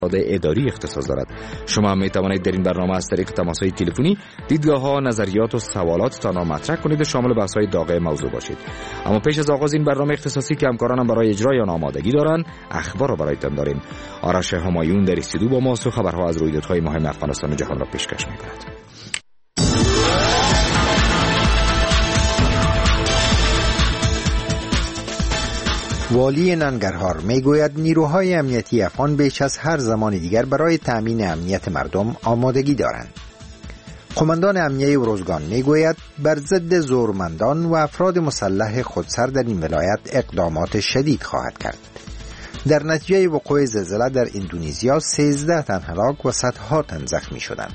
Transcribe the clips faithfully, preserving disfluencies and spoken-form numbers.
اداری اختصاص دارد. شما هم می توانید در این برنامه از طریق تماس‌های تلفنی دیدگاه‌ها، نظریات و سوالاتتان را مطرح کنید و شامل بحث‌های داغ موضوع باشید. اما پیش از آغاز این برنامه اختصاصی که همکارانم برای اجرای آن آمادگی دارند، اخبار را برایتان داریم. آرش همایون در استودیو با ماست و خبرها از رویدادهای مهم افغانستان و جهان را پیشکش می‌کند. والی ننگرهار میگوید نیروهای امنیتی افغان بیش از هر زمان دیگر برای تأمین امنیت مردم آمادگی دارند. قماندان امنیه روزگان میگوید بر ضد زورمندان و افراد مسلح خودسر در این ولایت اقدامات شدید خواهد کرد. در نتیجه وقوع زلزله در اندونزیا سیزده تن هلاک و صدها تن زخمی شدند.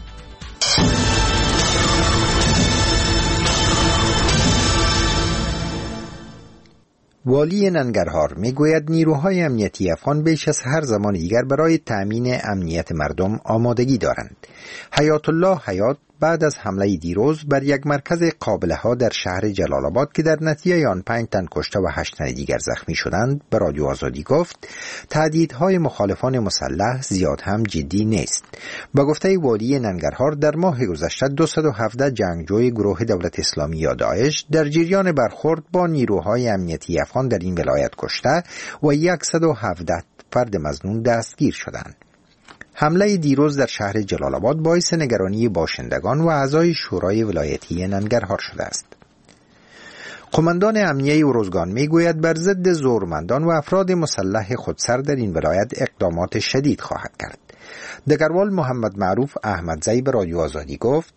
والی ننگرهار میگوید نیروهای امنیتی افغان بیش از هر زمان دیگر برای تأمین امنیت مردم آمادگی دارند. حیات الله حیات بعد از حمله دیروز بر یک مرکز قابله ها در شهر جلال آباد که در نتیجه آن پنج تن کشته و هشت تن دیگر زخمی شدند به رادیو آزادی گفت تهدیدهای مخالفان مسلح زیاد هم جدی نیست. با گفته والی ننگرهار در ماه گذشته دویست و هفده جنگجوی گروه دولت اسلامی یا داعش در جریان برخورد با نیروهای امنیتی افغان در این ولایت کشته و صد و هفده فرد مظنون دستگیر شدند. حمله دیروز در شهر جلال آباد باعث نگرانی باشندگان و اعضای شورای ولایتی ننگرهار شده است. قماندان امنیه روزگان میگوید بر ضد زورمندان و افراد مسلح خودسر در این ولایت اقدامات شدید خواهد کرد. دگروال محمد معروف احمدزی به رادیو آزادی گفت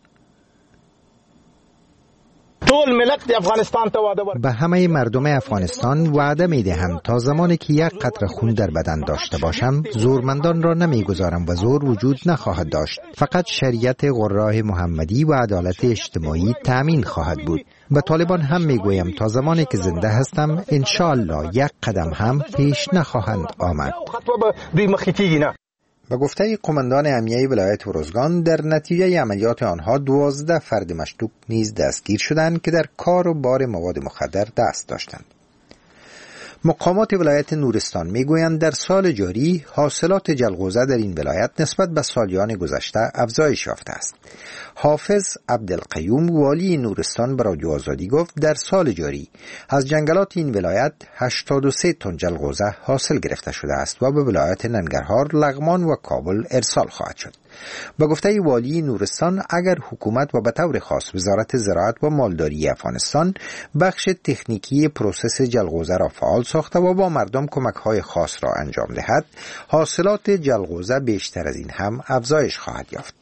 به همه مردم افغانستان وعده می دهم تا زمانی که یک قطره خون در بدن داشته باشم زورمندان را نمی گذارم و زور وجود نخواهد داشت. فقط شریعت قرآن محمدی و عدالت اجتماعی تأمین خواهد بود. به طالبان هم می گویم تا زمانی که زنده هستم انشاءالله یک قدم هم پیش نخواهند آمد. به گفته قماندان امنیه ولایت روزگان در نتیجه عملیات آنها دوازده فرد مشکوک نیز دستگیر شدند که در کار و بار مواد مخدر دست داشتند. مقامات ولایت نورستان میگویند در سال جاری حاصلات جلغوزه در این ولایت نسبت به سالیان گذشته افزایش یافته است. حافظ عبدالقیوم والی نورستان به رادیو آزادی گفت در سال جاری از جنگلات این ولایت هشتاد و سه تن جلغوزه حاصل گرفته شده است و به ولایت ننگرهار، لغمان و کابل ارسال خواهد شد. با گفته والی نورستان اگر حکومت و به طور خاص وزارت زراعت و مالداری افغانستان بخش تکنیکی پروسس جلغوزه را فعال ساخته و با مردم کمک‌های خاص را انجام دهد، حاصلات جلغوزه بیشتر از این هم افزایش خواهد یافت.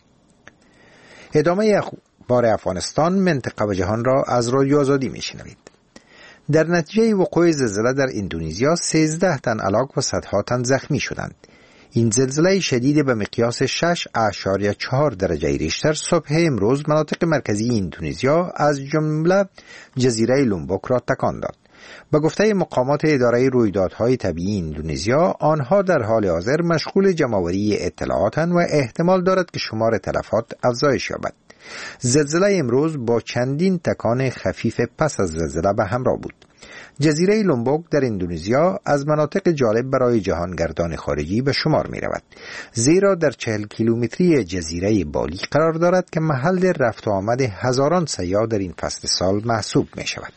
ادامه اخبار افغانستان، منطقه و جهان را از رادیو آزادی میشنوید. در نتیجه وقوع زلزله در اندونزیا سیزده تن هلاک و صدها تن زخمی شدند. این زلزله شدید به مقیاس شش اعشاریه چهار درجه ریشتر صبح امروز مناطق مرکزی اندونزیا از جمله جزیره لومبوک را تکان داد. به گفته مقامات اداره رویدادهای طبیعی اندونزیا آنها در حال حاضر مشغول جمع‌آوری اطلاعاتند و احتمال دارد که شمار تلفات افزایش یابد. زلزله امروز با چندین تکان خفیف پس از زلزله به همراه بود. جزیره لومبوک در اندونزیا از مناطق جالب برای جهانگردان خارجی به شمار می رود، زیرا در چهل کیلومتری جزیره بالی قرار دارد که محل رفت و آمد هزاران سیاح در این فصل سال محسوب می شود.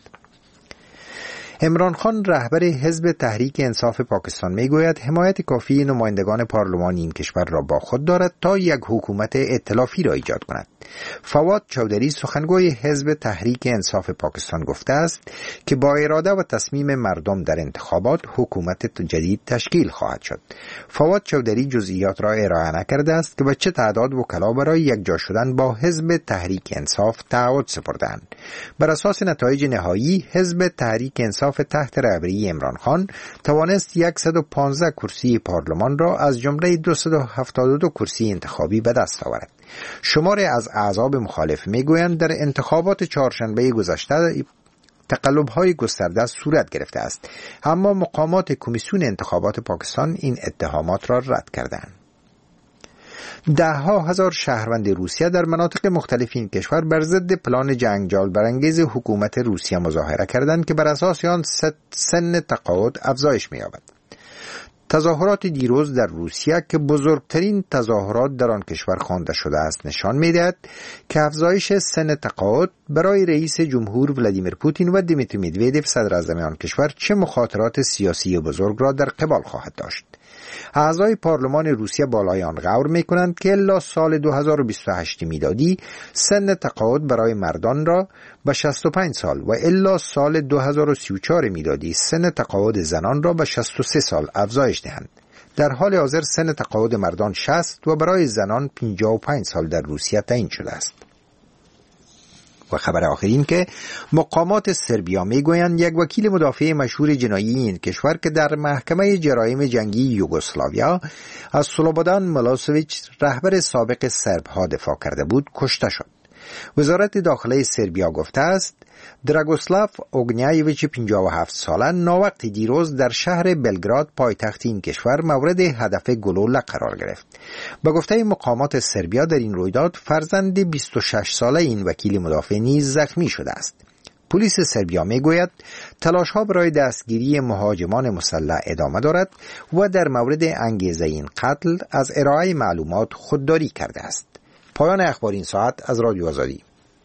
عمران خان رهبر حزب تحریک انصاف پاکستان میگوید حمایت کافی نمایندگان پارلمان این کشور را با خود دارد تا یک حکومت ائتلافی را ایجاد کند. فواد چودری سخنگوی حزب تحریک انصاف پاکستان گفته است که با اراده و تصمیم مردم در انتخابات حکومت جدید تشکیل خواهد شد. فواد چودری جزئیات را ارائه نکرده است که به چه تعداد وکلا برای یکجا شدن با حزب تحریک انصاف تعهد سپردند. بر اساس نتایج نهایی حزب تحریک انصاف تحت رهبری عمران خان توانست صد و پانزده کرسی پارلمان را از جمله دویست و هفتاد و دو کرسی انتخابی به دست آورد. شماری از احزاب مخالف میگویند در انتخابات چهارشنبه گذشته تقلب‌های گسترده صورت گرفته است، اما مقامات کمیسیون انتخابات پاکستان این اتهامات را رد کردند. ده ها هزار شهروند روسیه در مناطق مختلف این کشور بر ضد پلان جنگجال برانگیز حکومت روسیه مظاهره کردند که بر اساس آن سن تقاعد افزایش می‌یابد. تظاهرات دیروز در روسیه که بزرگترین تظاهرات در آن کشور خوانده شده است نشان می‌دهد که افزایش سن تقاعد برای رئیس جمهور ولادیمیر پوتین و دیمیتری مدودوف صدر اعظم آن کشور چه مخاطرات سیاسی بزرگ را در قبال خواهد داشت. اعضای پارلمان روسیه بالای آن غور می‌کنند که الا سال دو هزار و بیست و هشت میلادی سن تقاعد برای مردان را به شصت و پنج سال و الا سال دو هزار و سی و چهار میلادی سن تقاعد زنان را به شصت و سه سال افزایش دهند. در حال حاضر سن تقاعد مردان شصت و برای زنان پنجاه و پنج سال در روسیه تعیین شده است. و خبر آخر این که مقامات سربیا میگویند یک وکیل مدافع مشهور جنایی این کشور که در محکمه جرایم جنگی یوگسلاویا از سلوبودان میلوسویچ رهبر سابق سربها دفاع کرده بود کشته شد. وزارت داخله سربیا گفته است دراگوسلاف اوگنیایویچ پنجاه و هفت ساله ناوقت دیروز در شهر بلگراد پایتخت این کشور مورد هدف گلوله قرار گرفت. به گفته مقامات سربیا در این رویداد فرزند بیست و شش ساله این وکیل مدافع نیز زخمی شده است. پلیس سربیا میگوید تلاش‌ها برای دستگیری مهاجمان مسلح ادامه دارد و در مورد انگیزه این قتل از ارائه معلومات خودداری کرده است. پایان اخبار این ساعت از رادیو آزادی.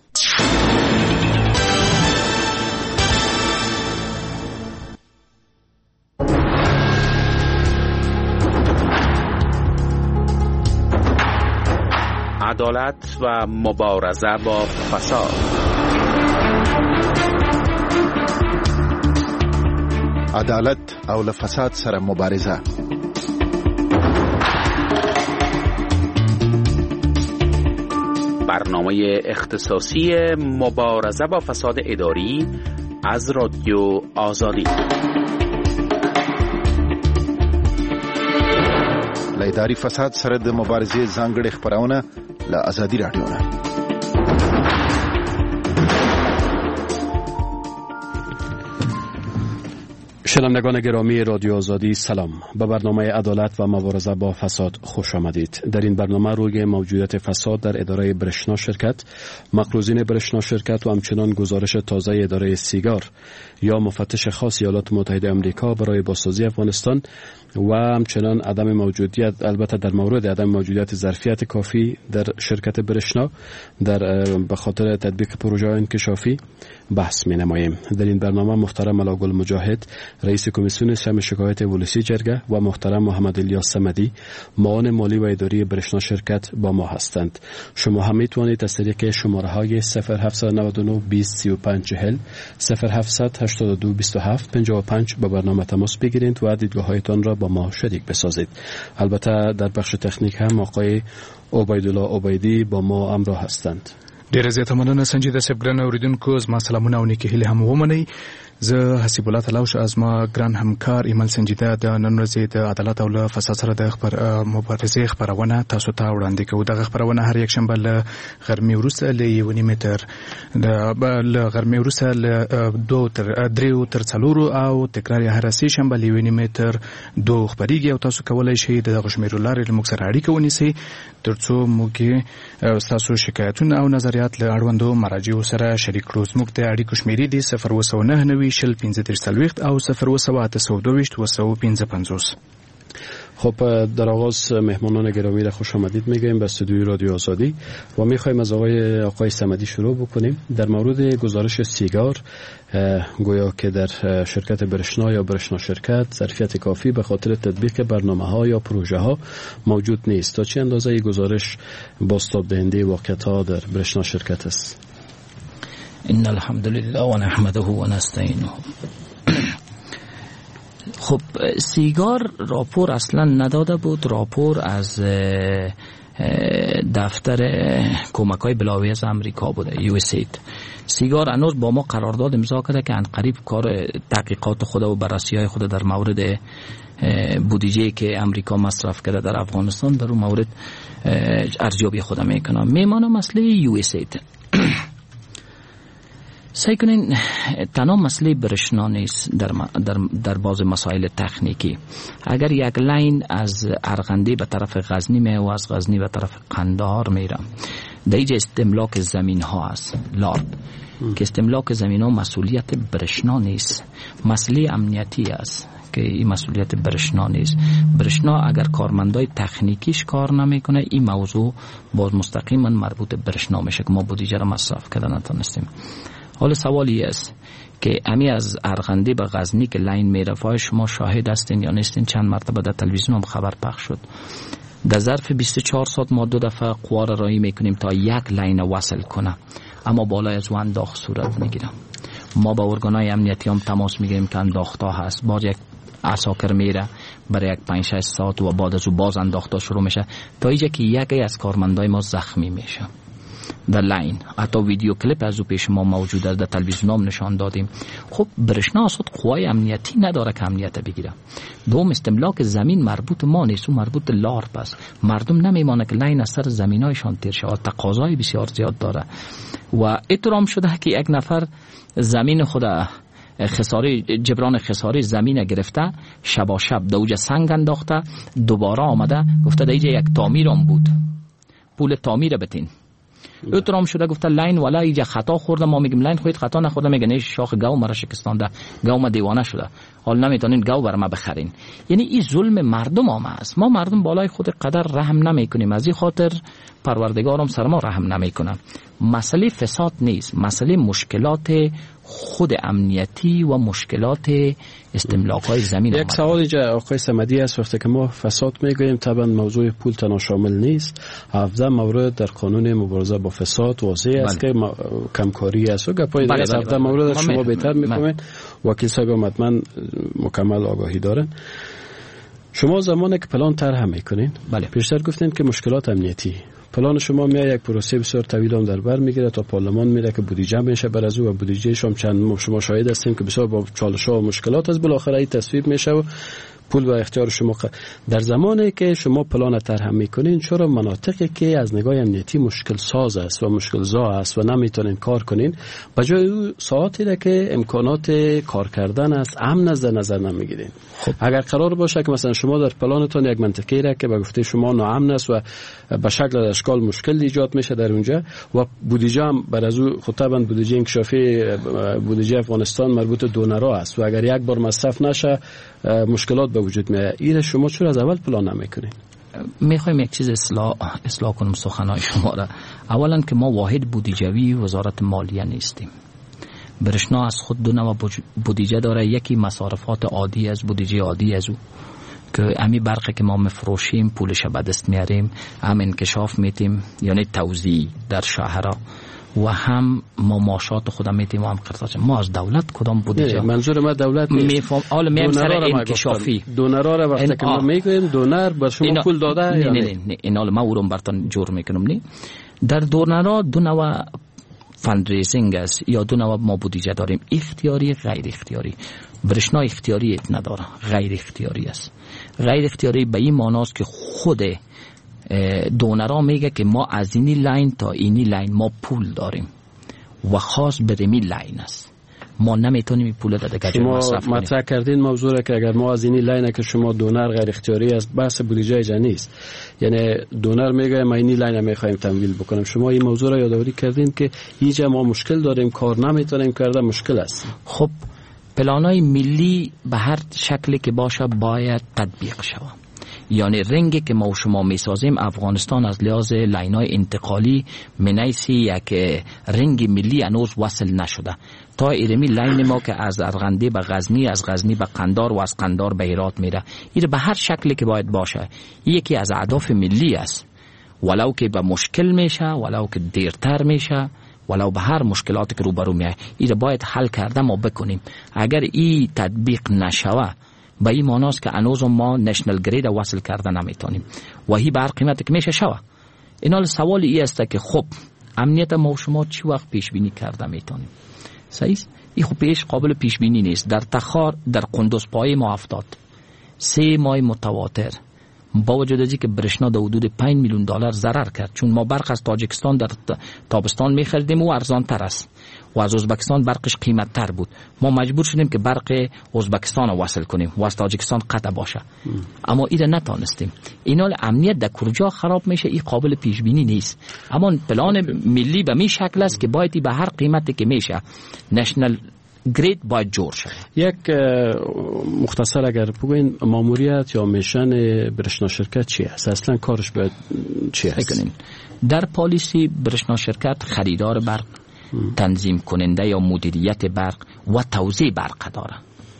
عدالت و مبارزه با فساد. عدالت او له فساد سره مبارزه. برنامه اختصاصی مبارزه با فساد اداری از رادیو آزادی. له اداري فساد سره د مبارزې ځانګړې خبرونه له آزادي رادیو نه. شنوندگان گرامی رادیو آزادی سلام. به برنامه عدالت و مبارزه با فساد خوش آمدید. در این برنامه روی موجودیت فساد در اداره برشنا شرکت، مقروضین برشنا شرکت و همچنان گزارش تازه اداره سیگار یا مفتش خاص ایالات متحده آمریکا برای بازسازی افغانستان و همچنان عدم موجودیت، البته در مورد عدم موجودیت ظرفیت کافی در شرکت برشنا در به خاطر تطبیق پروژه انکشافی بحث می نماییم. در این برنامه محترم علاءگل مجاهد رئیس کمیسیون سهم شکایت ولسی جرگه و محترم محمد الیاس صمدی معاون مالی و اداری برشنا شرکت با ما هستند. شما هم میتوانید از طریق شماره های صفر هفت نه نه بیست سی و پنج چهل صفر هفت هشت دو بیست و هفت پنجاه و پنج به برنامه تماس بگیرید و دیدگاه‌هایتان را با ما شریک بسازید. البته در بخش تکنیک هم آقای عبیدالله عبیدی با ما همراه هستند. ډیره زیاته مننه سنجیده صاحب. ګران اوریدونکو زما سلامونه او نیکې هیلې هم ومنئ. زه حسیب الله تلاوش از ما ګران همکار ایمل سنجیده د نن ورځې د عدالت او له فساد سره د خبر مبارزې خبرونه تاسو ته وړاندې کوو. دغه خبرونه هر یک شنبه له غرمې وروسته له یو نیم تر له غرمې وروسته له دوه تر درې تر څلورو او تکرار هر سه شنبه له یو نیم تر دوه خبريږي او تاسو کولای شئ د غشمیر لارې له موږ سره اړیکه ونیسئ ترڅو موږ تاسو شکایتونه او نظریات له اړوندو مراجعو سره شریک کړو. موږ ته اړیکو شمیرې دي صفر اووه سوه نهه نوي شل پنځه دېرش څلوېښت او صفر اووه سوه اته سوه دوه ویشت اووه سوه پنځه پنځوس. خب در آغاز مهمانان گرامی را خوش آمدید میگیم به استودیوی رادیو آزادی و میخوایم از آقای آقای صمدی شروع بکنیم. در مورد گزارش سیگار گویا که در شرکت برشنا یا برشنا شرکت ظرفیت کافی به خاطر تطبیق برنامه ها یا پروژه ها موجود نیست. تا چه اندازه گزارش بازتاب دهنده واقعیت ها در برشنا شرکت است؟ ان الحمد لله و نحمده و نستعینه. خب سیگار راپور اصلا نداده بود. راپور از دفتر کمک‌های بلاویز امریکا بوده، یو اس اید. سیگار هنوز با ما قرارداد امضا کرده که قریب کار تحقیقات خود و بررسی‌های خود در مورد بودجه‌ای که امریکا مصرف کرده در افغانستان در اون مورد ارزیابی خود میکنه. میمانه مسئله یو اس اید. سعی کنین تنها مسئله برشنا نیست در, در, در باز مسائل تکنیکی. اگر یک لاین از ارغندی به طرف غزنی میه و از غزنی به طرف قندهار میره، در اینجا استملاک زمین ها است لارد که استملاک زمین ها مسئولیت برشنا نیست، مسئله امنیتی است که این مسئولیت برشنا نیست. برشنا اگر کارمندای تکنیکیش کار نمیکنه این موضوع باز مستقیما مربوط به برشنا میشه که ما بودجه را مصرف کردن نتونستیم. حالا سوالی است که امی از ارغندی به غزنی که لاین میرفت شما شاهد هستین یا نیستین؟ چند مرتبه در تلویزیون هم خبر پخش شد. در ظرف بیست و چهار ساعت ما دو دفعه قوا را راهی میکنیم تا یک لاین وصل کنه، اما بالای از وان انداخت صورت میگیره. ما با ارگانهای امنیتی هم تماس میگیریم که انداختا هست، باز یک عساکر میره برای یک پنج شش ساعت و بعد از او باز انداختا شروع میشه تا اینجا که یکی از کارمندای ما زخمی میشه در لاین. حتی ویدیو کلیپ از او پیش ما موجود است، در تلویزیون هم نشان دادیم. خب برشنا اصلا قوای امنیتی نداره که امنیت بگیره. دوم استملاک زمین مربوط ما نیست، اون مربوط لارپ است. مردم نمیمانه که لاین از سر زمینایشان تیر شه، تقاضای بسیار زیاد داره و اترام شده که یک نفر زمین خود خساری جبران خساری زمین گرفته، شبا شب دوجه سنگ انداخته، دوباره آمده گفته دیگه یک تعمیرم بود، پول تعمیر بتین. اترام شده گفته لاین والا اینجا خطا خورده. ما میگیم لاین خودت خطا نخورده، میگه نه شاخ گاو مرا شکستانده، گاو ما دیوانه شده، حال نمیتونین گاو بر ما بخرین. یعنی این ظلم مردم آمه است. ما مردم بالای خود قدر رحم نمیکنیم، از این خاطر پروردگارم سر ما رحم نمیکنه. مسئله فساد نیست، مسئله مشکلات خود امنیتی و مشکلات استملاک های زمین. یک سوال اینجا آقای صمدی است، وقتی که ما فساد میگوییم طبعا موضوع پول تنها شامل نیست، هفده مورد در قانون مبارزه با فساد واضح است که کمکاری است و گپای دیگه در هفده مورد شما بهتر میفهمین. وکیل صاحب هم حتما مکمل آگاهی دارن. شما زمانی که پلان طرح میکنین، بله پیشتر گفتین که مشکلات امنیتی، پلان شما میاد یک پروسه بسیار طویل هم در بر میگیره تا پارلمان میره که بودجه میشه بر از او و بودجه شما چند شما شاهد هستیم که بسیار با چالش‌ها و مشکلات از بالاخره این تصویب میشه و پول به اختیار شما. در زمانی که شما پلان طرح میکنین، چرا مناطقی که از نگاه امنیتی مشکل ساز است و مشکل زا است و نمیتونین کار کنین، بجای او ساعتی را که امکانات کار کردن است امن از در نظر نمیگیرین؟ خب اگر قرار باشه که مثلا شما در پلانتون یک منطقه را که به گفته شما ناامن است و به شکل اشکال مشکل ایجاد میشه در اونجا و بودجه هم بر از او خطاباً بودجه انکشافی بودجه افغانستان مربوط دونرها است و اگر یک بار مصرف نشه مشکلات به وجود میاد، این شما چرا از اول پلان نمیکنین؟ میخوایم یک چیز اصلاح اصلاح کنیم سخنهای شما را. اولا که ما واحد بودجوی وزارت مالیه نیستیم. برشنا از خود دو نوع بودجه داره، یکی مصارفات عادی از بودجه عادی از او که امی برقی که ما مفروشیم پولش به دست میاریم، هم انکشاف میتیم یعنی توزیع در شهرها و هم ما ماشات خودم میتیم و هم قرض. ما از دولت کدام بودجه؟ منظور ما دولت نیست، میفهم حالا میام سر انکشافی دونرها را وقتی که ما میگویم دونر بر شما پول داده نه نه نه, نه. این حالا ما اون براتون جور میکنم. نه در دونرها دو نوع فندریزینگ است یا دو نوع ما بودجه داریم، اختیاری غیر اختیاری. برشنا اختیاری نداره، غیر اختیاری است. غیر اختیاری به این معناست که خود دونرها میگه که ما از اینی لاین تا اینی لاین ما پول داریم و خاص برمی لاین است، ما نمیتونیم این پول داده که مصرف کنیم. مطرح کردین موضوع را که اگر ما از اینی لاین که شما دونر غیر اختیاری است، بحث بودجه جا نیست. یعنی دونر میگه ما اینی لاین میخوایم تمویل بکنیم، شما این موضوع را یادآوری کردین که اینجا ما مشکل داریم، کار نمیتونیم کرده، مشکل است. خب پلانای ملی به هر شکلی که باشه باید تطبیق شود. یعنی رنگی که ما و شما میسازیم افغانستان از لحاظ لاینای انتقالی منیسی یک رنگ ملی هنوز وصل نشده. تا ایرمی لاین ما که از ارغندی به غزنی، از غزنی به قندار و از قندار به هرات میره، این به هر شکلی که باید باشه یکی از اهداف ملی است، ولو که به مشکل میشه، ولو که دیرتر میشه، ولو به هر مشکلاتی که روبرو میاد این باید حل کرده ما بکنیم. اگر این تطبیق نشوه به این معناست که هنوز ما نشنل گرید وصل کرده نمیتونیم و هی بر قیمتی که میشه شوه. اینال سوال ای است که خب امنیت ما و شما چی وقت پیش بینی کرده میتونیم؟ صحیح؟ این خب پیش قابل پیش بینی نیست. در تخار در قندوز پای ما افتاد سه ماه متواتر با وجود از که برشنا در حدود پنج میلیون دلار ضرر کرد، چون ما برق از تاجیکستان در تابستان میخریدیم و ارزان تر است و از ازبکستان برقش قیمت تر بود. ما مجبور شدیم که برق ازبکستان رو وصل کنیم و از تاجیکستان قطع باشه، اما این نتونستیم. اینا امنیت در کجا خراب میشه این قابل پیش بینی نیست. اما پلان ملی به می شکل است که باید به هر قیمتی که میشه نشنل گرید باید جور شد. یک مختصر اگر بگوین ماموریت یا میشن برشنا شرکت چی است؟ اصلا کارش باید چی است؟ در پالیسی برشنا شرکت خریدار برق، تنظیم کننده یا مدیریت برق و توزیع برق داره.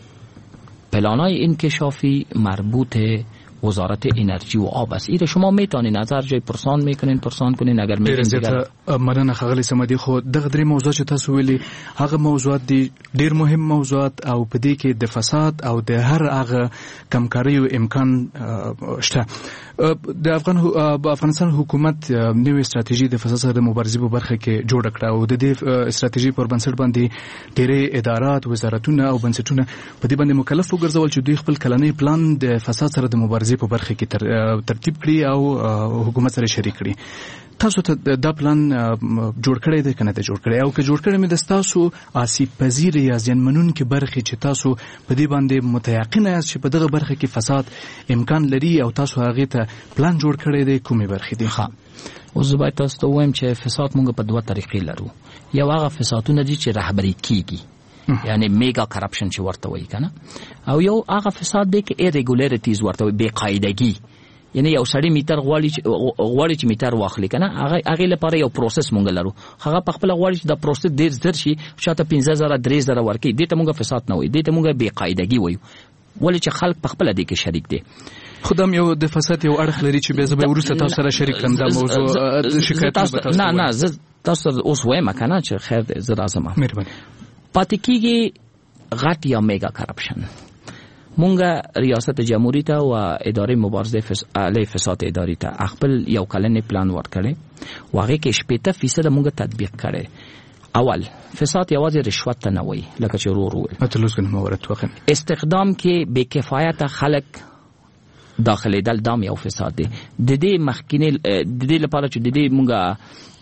پلانای انکشافی مربوط وزارت انرژی و آب است. ایره شما میتونین نظر جای پرسان میکنین پرسان کنین اگر میتونین دیگر مننه ښاغلی صمدي. خو دغه درې موضوعات چې تاسو ویلي هغه موضوعات دي ډیر مهم موضوعات او په دې کې د فساد او د هر هغه کمکاریو امکان شته. د افغان افغانستان حکومت نوې ستراتیژي د فساد سره د مبارزې په برخه کې جوړ کړه او د دې ستراتیژي پر بنسټ باندې ډېرې ادارات، وزارتونه او بنسټونه په دې باندې مکلف وګرځول چې دوی خپل کلنی پلان د فساد سره د مبارزې په برخه کې ترتیب کړي او حکومت سره شریک کړي. تاسو ته دا پلان جوړ کړی دی کنه ته جوړ کړی او که جوړ کړی مې د تاسو آسیب پذیر یا زیانمنونکې برخې چې تاسو په دې باندې متيقن یاست چې په دغه برخه کې فساد امکان لري او تاسو هغه ته پلان جوړ کړی دی، کومې برخې دي؟ ها اوس زه باید تاسو ته ووایم چې فساد موږ په دوه طریقې لرو. یو هغه فسادونه دي چې رهبري کیږي، یعنی میگا کرپشن چې ورته وایي کنه، او یو هغه فساد دی چې ایریګولیریټیز ورته وایي، بې قاعدګي. یعنی یو سړی میټر غواړي غواړي چې میټر واخلي کنه، هغه هغه لپاره یو پروسس مونږ لرو. هغه په خپل غواړي چې دا پروسس ډیر زر شي، شاته پنځه زره درې زره ورکړي. دې ته مونږ فساد نه وایي، دې ته مونږ بې قاعدګي وایو، ولې چې خلک په خپل دې کې شریک دي. خدام یو د فساد یو اړخ لري چې به زه به ورسته تاسو سره شریک کړم دا موضوع شکایت. نه نه زه تاسو اوس وایم کنه چې خیر دې زه راځم. مهرباني. پاتې کیږي غټ یا میگا کرپشن. مونږه ریاست جمهوریت او اداره مبارزه علیه فساد اداري ته خپل یو کلنې پلان ورکړي، واغې کې شپږ فیصد مونږه تطبیق کړي. اول فساد یوازې رشوت ته نه وایي لکه چې ورو ورو اتلوس کنه مورت وخت استخدام کې بې کفایت خلک داخلي دل دام یو فساد دی. د دې مخکینه د دې لپاره چې د دې مونږه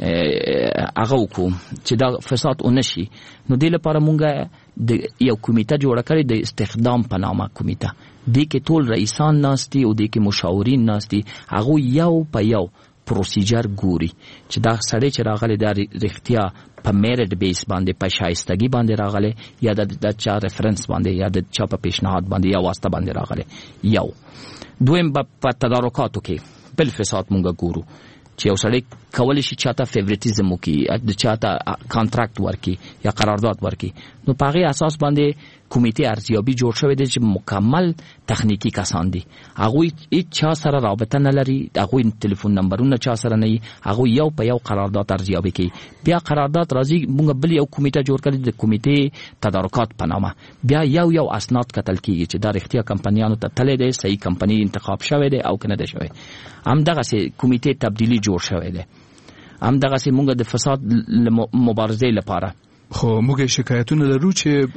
هغه وکړو چې دا فساد ونشي، نو د دې لپاره مونږه د یو کمیټه جوړه کړې د استخدام په نامه کمیټه. دې کې ټول رئیسان ناستي او دې کې مشاورین ناستي، هغه یو په یو پروسیجر ګوري چې دا سړی چې راغلی دا رښتیا په میرټ بیس باندې په شایستګي باندې راغلی یا د چا ریفرنس باندې یا د چا په پیشنهاد باندې یا واسطه باندې راغلی. یو دویم په تدارکاتو کې بل فساد مونږ ګورو چې یو سړی کولی شي چاته فیوریټیزم وکړي، د چاته کانټراکټ ورکړي یا قرارداد ورکړي. نو په هغې اساس باندې کمیټې ارزیابي جوړ شوی دی چې مکمل تخنیکی کسان دي، هغوی هیڅ چا سره رابطه نه لري، هغوی تلیفون نمبرونه چا سره نه وي، هغوی یو په یو قرارداد ارزیابي کوي. بیا قرارداد راځي، موږ بل یو کمیټه جوړ کړې د کمیټې تدارکات په نامه، بیا یو یو اسناد کتل کیږي چې دا رښتیا کمپنیانو ته تللی دی، صحیح کمپنی انتخاب شوی دی او که نه دی شوی. همدغسې کمیټې تبدیلي جوړ شوی دی. همدغسې موږ د فساد مبارزې لپاره خو موږ شکایتونه لرو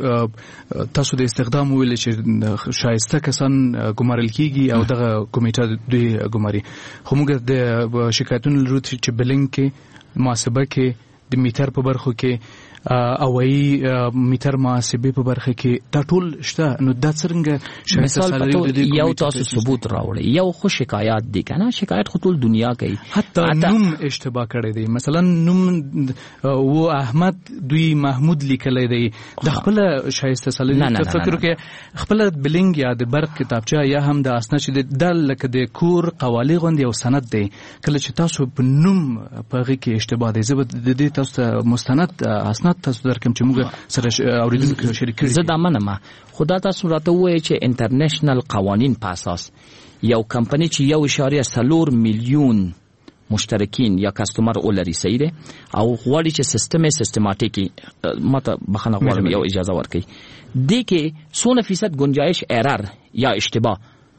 چې تاسو د استخدام ویل چې شایسته کسان ګمارل کیږي او دغه کمیټه دوی ګماري. خو موږ د شکایتونه لرو چې بلنګ کې، محاسبه کې، د میټر په برخو کې او ای میټر محاسبه په برخه کې دا ټول شته. نو دا څنګه مثال یو تاسو ثبوت راوړي، یو خو شکایت دی کنه، شکایت خو ټول دنیا کوي. حتی نوم اشتباه کړی دی، مثلا نوم و احمد دوی محمود لیکلی دی، د خپل شایسته سالري فکر کې خپل بلنګ یا د برق کتابچه یا هم د اسناد چې د لکه د کور قوالی غوند یو سند دی، کله چې تاسو په نوم په هغه کې اشتباه دی، زه د دې تاسو مستند اسناد تاسو درکم چې موږ سره اوریدونکو شریک کړي. زه دا منم، خدا تاسو راته وایي چې انټرنیشنل قوانین په اساس یو کمپنی چې یو اشاریه څلور میلیون مشترکین یا کسٹمر ولري، صحیح ده، او غواړي چې سیستم سیستماتیکي ماته بخنه غواړم یو اجازه ورکړي، دې کې څونه فیصد گنجائش ایرر یا اشتباه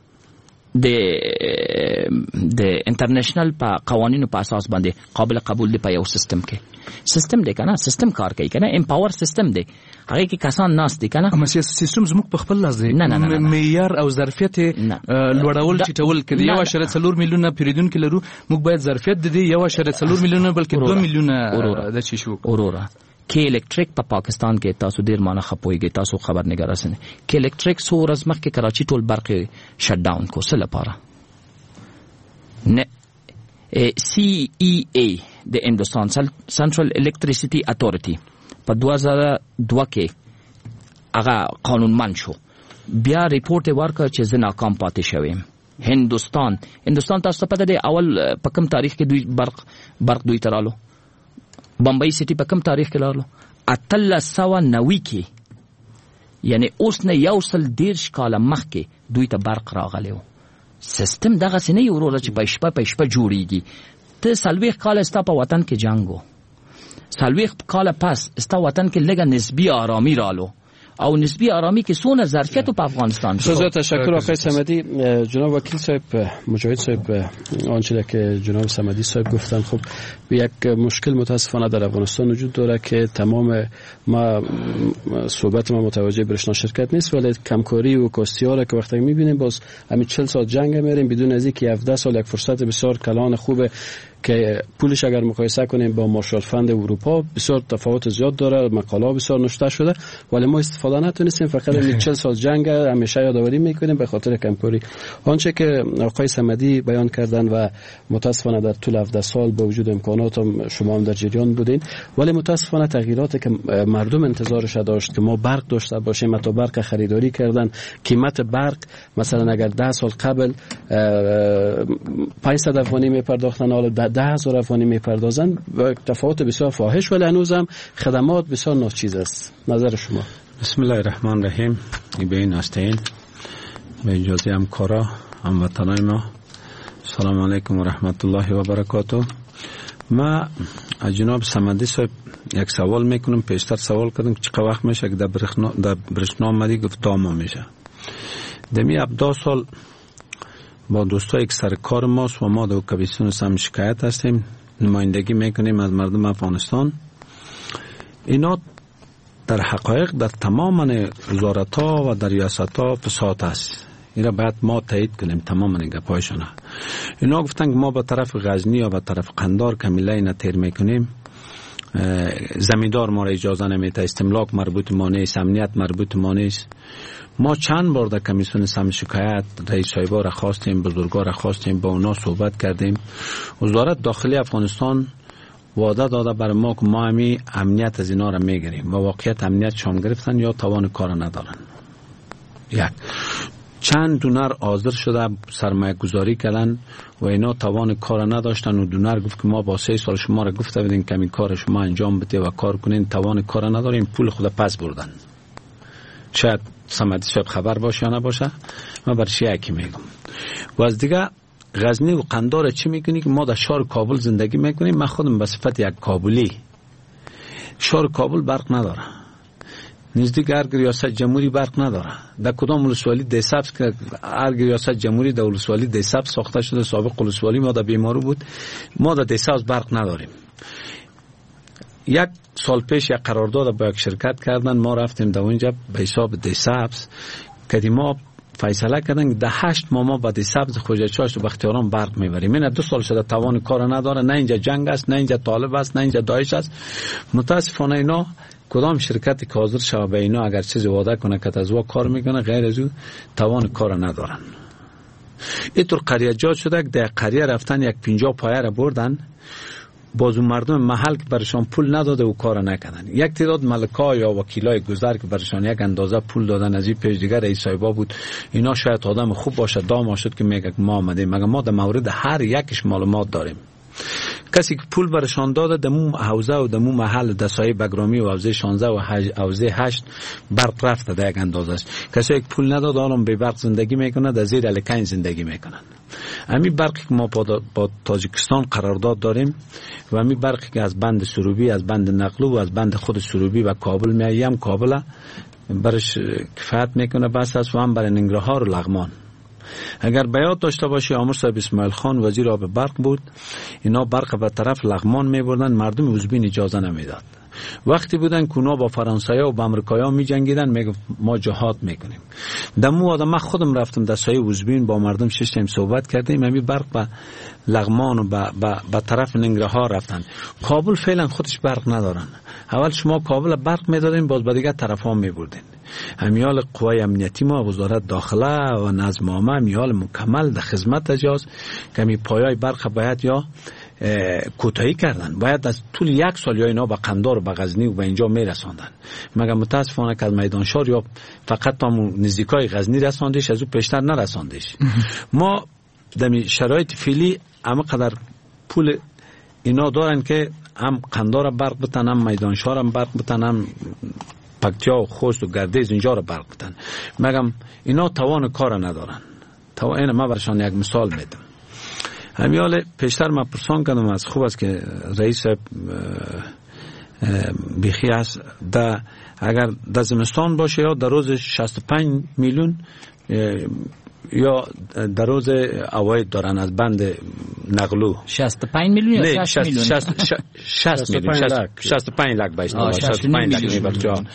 د د انټرنیشنل په قوانینو په اساس باندې قابل قبول دی. په یو سیستم کې سیستم دی کنه، سیستم کار کوي کنه، امپاور سیستم دی، هغه کې کسان ناس دي کنه. اما سیستم زموږ په خپل لاس دی، معیار او ظرفیت لوړول چټول کړي. یو اشاره څلور میلیونه پیریدونکو لرو، موږ باید ظرفیت د دې یو اشاره څلور میلیونه بلکې دوه میلیونه د چی شو اورورا کې الکتریک په پا پاکستان کې تاسو ډیر مانه خپويږي، تاسو خبرنګار اسنه کې الکتریک سو ورځ مخکې کراچي ټول برق شټ ډاون کو څه لپاره. نه سی ای ای د هندوستان سنټرل الکتریسيټي اتورټي په دوه هزار دوه کې هغه قانونمند شو، بیا ریپورت ورکړه چې زه ناکام پاتې شوم. هندوستان هندوستان تاسو ته پته دی اول په کوم تاریخ کې دوی برق برق دوی ترالو؟ بمبئی سټي په کوم تاریخ کې لارلو؟ اتلس سوه نوي کې، یعنی اوس نه یو سل دیرش کاله مخکې دوی ته برق راغلی و. سیستم دغسې نه یو وروره چې په شپه په شپه جوړیږي. ته څلوېښت کاله ستا په وطن کې جنګ و، څلوېښت کاله پس ستا وطن کې لږه نسبي آرامي رالو، او نسبی آرامی که سونه ظرفیت په افغانستان شد. بسیار تشکر آقای صمدی. جناب وکیل صاحب، مجاهد صاحب، آنچه که جناب صمدی صاحب گفتن، خب یک مشکل متاسفانه در افغانستان وجود داره که تمام ما صحبت ما متوجه برشنا شرکت نیست، ولی کمکاری و کاستیاره که وقتی میبینیم باز همین چهل سال جنگ میریم بدون از اینکه هفده سال یک فرصت بسیار کلان خوبه که پولش اگر مقایسه کنیم با مارشال فند اروپا بسیار تفاوت زیاد داره، مقاله بسیار نوشته شده، ولی ما استفاده نتونستیم. فقط این چهل سال جنگ همیشه یادآوری میکنیم به خاطر کمکاری. آنچه که آقای صمدی بیان کردن و متاسفانه در طول هفده سال با وجود امکانات هم شما هم در جریان بودین، ولی متاسفانه تغییراتی که مردم انتظارش داشت که ما برق داشته باشیم، متا برق خریداری کردن، قیمت برق مثلا اگر ده سال قبل پانصد افغانی میپرداختن، حالا ده هزار افغانی میپردازن، تفاوت بسیار فاحش، ولی هنوزم خدمات بسیار ناچیز است. نظر شما؟ بسم الله الرحمن الرحیم. به این هستین به اجازه همکارا هموطنای ما، سلام علیکم و رحمت الله و برکاته. ما از جناب صمدی صاحب یک سوال میکنم. پیشتر سوال کردم که چقدر وقت میشه که در برشنا آمدی؟ گفت دو ماه میشه. دمی هفده سال با دوستایی که سر کار ماست و ما در کمیسیون سم شکایت هستیم، نمایندگی میکنیم از مردم افغانستان. اینا در حقایق در تمام وزارت ها و در ریاست ها فساد است. اینا باید ما تایید کنیم تمام نگپایشونه. اینا گفتن که ما به طرف غزنی یا به طرف قندار کمیله اینا تیر میکنیم، زمیندار ما را اجازه نمیده، استملاک مربوط ما نیست، امنیت مربوط ما نیست. ما چند بار در کمیسیون سم شکایت رئیس صاحبا را خواستیم، بزرگا را خواستیم، با اونا صحبت کردیم. وزارت داخلی افغانستان وعده داده بر ما که ما همی امنیت از اینا را میگیریم و واقعیت امنیت شام گرفتن یا توان کار ندارن. یک چند دونر حاضر شده سرمایه گذاری کردن و اینا توان کار نداشتن و دونر گفت که ما با سه سال شما را گفته بودیم که این کار شما انجام بده و کار کنین، توان کار نداریم، پول خود پس بردن. شاید صمدی صاحب خبر باشه یا نباشه، من برش یکی میگم. و از دیگه غزنی و قندار چی میکنی که ما در شهر کابل زندگی میکنیم. من خودم به صفت یک کابلی، شهر کابل برق نداره، نزدیک هر ریاست جمهوری برق نداره. در کدام ولسوالی دیسابس که هر ریاست جمهوری در ولسوالی دیسابس ساخته شده، سابق ولسوالی ما در بیمارو بود، ما در دیسابس برق نداریم. یک سال پیش یک قرارداد با یک شرکت کردن، ما رفتیم در اونجا به حساب دیسابس که ما فیصله کردن که ده هشت ماه ما با دیسابس خوجه چاشت و بختیاران برق میبریم. این دو سال شده توان کار نداره، نه اینجا جنگ است، نه اینجا طالب است، نه اینجا داعش است. متاسفانه اینا کدام شرکتی که حاضر شود به اینا اگر چیزی وعده کنه که از وا کار میکنه، غیر از او توان کار ندارن. اینطور قریه جات شده که در قریه رفتن یک پنجاه پایه را بردن، بازو مردم محل که برشان پول نداده و کار نکردن. یک تعداد ملکا یا وکیلای گذر که برشان یک اندازه پول دادن، از این پیش دیگر رئیس صاحبا بود، اینا شاید آدم خوب باشه، دام شد که میگه ما آمدیم، مگر ما در مورد هر یکش معلومات داریم. کسی که پول برشان داده دمو حوزه و دمو محل دسای بگرامی و حوزه شانزده و حوزه هشت برق رفته در یک اندازه است. کسی که پول نداده الان به برق زندگی میکنه، در زیر الکین زندگی میکنن. امی برقی که ما با تاجیکستان قرارداد داریم و امی برقی که از بند سروبی، از بند نقلو و از بند خود سروبی و کابل میایم، کابل برش کفایت میکنه بس است و هم برای ننگرهار و لغمان. اگر بیاد داشته باشی عامر صاحب اسماعیل خان وزیر آب برق بود، اینا برق به طرف لغمان میبردن، مردم اوزبین اجازه نمیداد. وقتی بودن که اونا با فرانسویا و با امریکایا می جنگیدن، میگفت ما جهاد میکنیم. دمو آدم من خودم رفتم در سایه اوزبین با مردم شش صحبت کردیم، همین برق به لغمان و به با طرف ننگرهار رفتن. کابل فعلا خودش برق ندارن. اول شما کابل برق میدادین، باز به دیگه طرفا میبردین. امیال قوای امنیتی ما، وزارت داخله و نظم عامه امیال مکمل در خدمت اجاز که می پایای برق باید یا کوتاهی کردن. باید از طول یک سال یا اینا به قندار و به غزنی و به اینجا میرساندن، مگر متاسفانه که از میدان شهر یا فقط تا نزدیکای غزنی رساندش، از او پیشتر نرساندش. ما در شرایط فعلی اما قدر پول اینا دارن که هم قندار برق بتن، هم میدان شهر هم برق بتن، هم پکتیا و خوست و گردیز اینجا رو برق بتن، مگم اینا توان کار ندارن. توان این ما برشان یک مثال میدم. همیال پیشتر من پرسان کردم از خوب است که رئیس بیخی است ده اگر در زمستان باشه یا در روز شصت و پنج میلیون یا در روز عواید دارن از بند نقلو. شصت و پنج میلیون یا شصت میلیون؟ شصت میلیون، شصت و پنج لک باشه. شصت و پنج لک میبرد.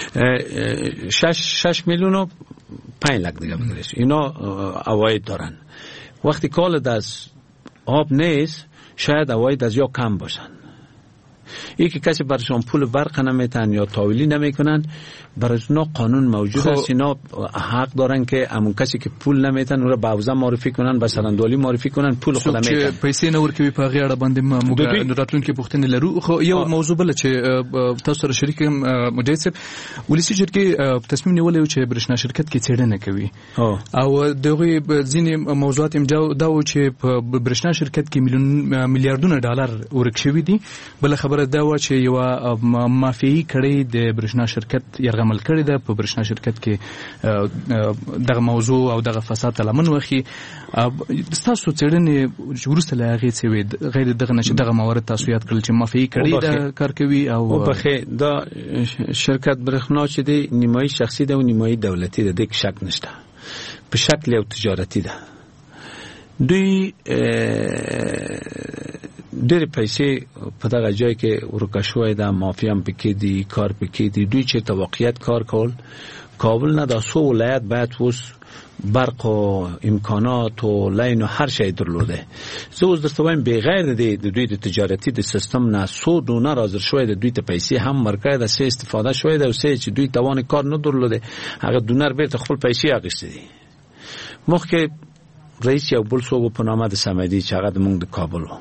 شش میلیون و پنج لک دیگه بگیرش. اینا عواید دارن. وقتی کال از آب نیست شاید عواید از یا کم باشن. یکی کسی برشان پول برق نمیتن یا تاویلی نمیکنن، برای اونا قانون موجود است. اینا حق دارن که همون کسی که پول نمیتن اون رو به حوزه معرفی کنن، به سرندوالی معرفی کنن، پول خود نمیتن. پیسې نه ورکوي په غیړه باندې موږ راتلونکي پوښتنې لرو. خو یو موضوع بل چې تاسو سره شریک مجاهد صاحب، ولسی جرګې تصمیم نیولی چې برښنا شرکت کې څېړنه کوي او دغه ځینې موضوعات هم دا و چې په برښنا شرکت کې میلیون میلیارډونه ډالر ورک شوي دي. بل خبره دا و چې یو مافیایي کړۍ د برښنا شرکت یرغمل کړی ده په برښنا شرکت کې دغه موضوع او دغه فساد ته لمن وخی. تاسو څېړنې وروسته له هغې څه وې غیر دغه نه چې دغه موارد تاسو یاد کړل چې مافیایي کړۍ ده کار کوي او بخې دا شرکت برښنا چې دی نیمایي شخصي ده او نیمایي دولتي ده، دغه شک نشته، په شکل یو تجارتي ده. دوی ډېر پیسې په دغه ځای کې ورکه شوی ده، مافیا هم پکې دي، کار پکې دي. دوی چې ته واقعیت کار کول کابل نه دا سو ولایت باید اوس برق و امکانات و لین و هر شی درلوده. زه اوس درته وایم بغیر د دوی د تجارتي د سیستم نه سو دونه راځر شوی د دوی ته پیسې هم مرکه د سه استفاده شوی د او سه چې دوی توان کار نه درلوده، هغه دونر بیرته خپل پیسې اخیستې دي. مخکې رئیس یو بل څوک په نامه د سمدي چې هغه د مونږ د کابل و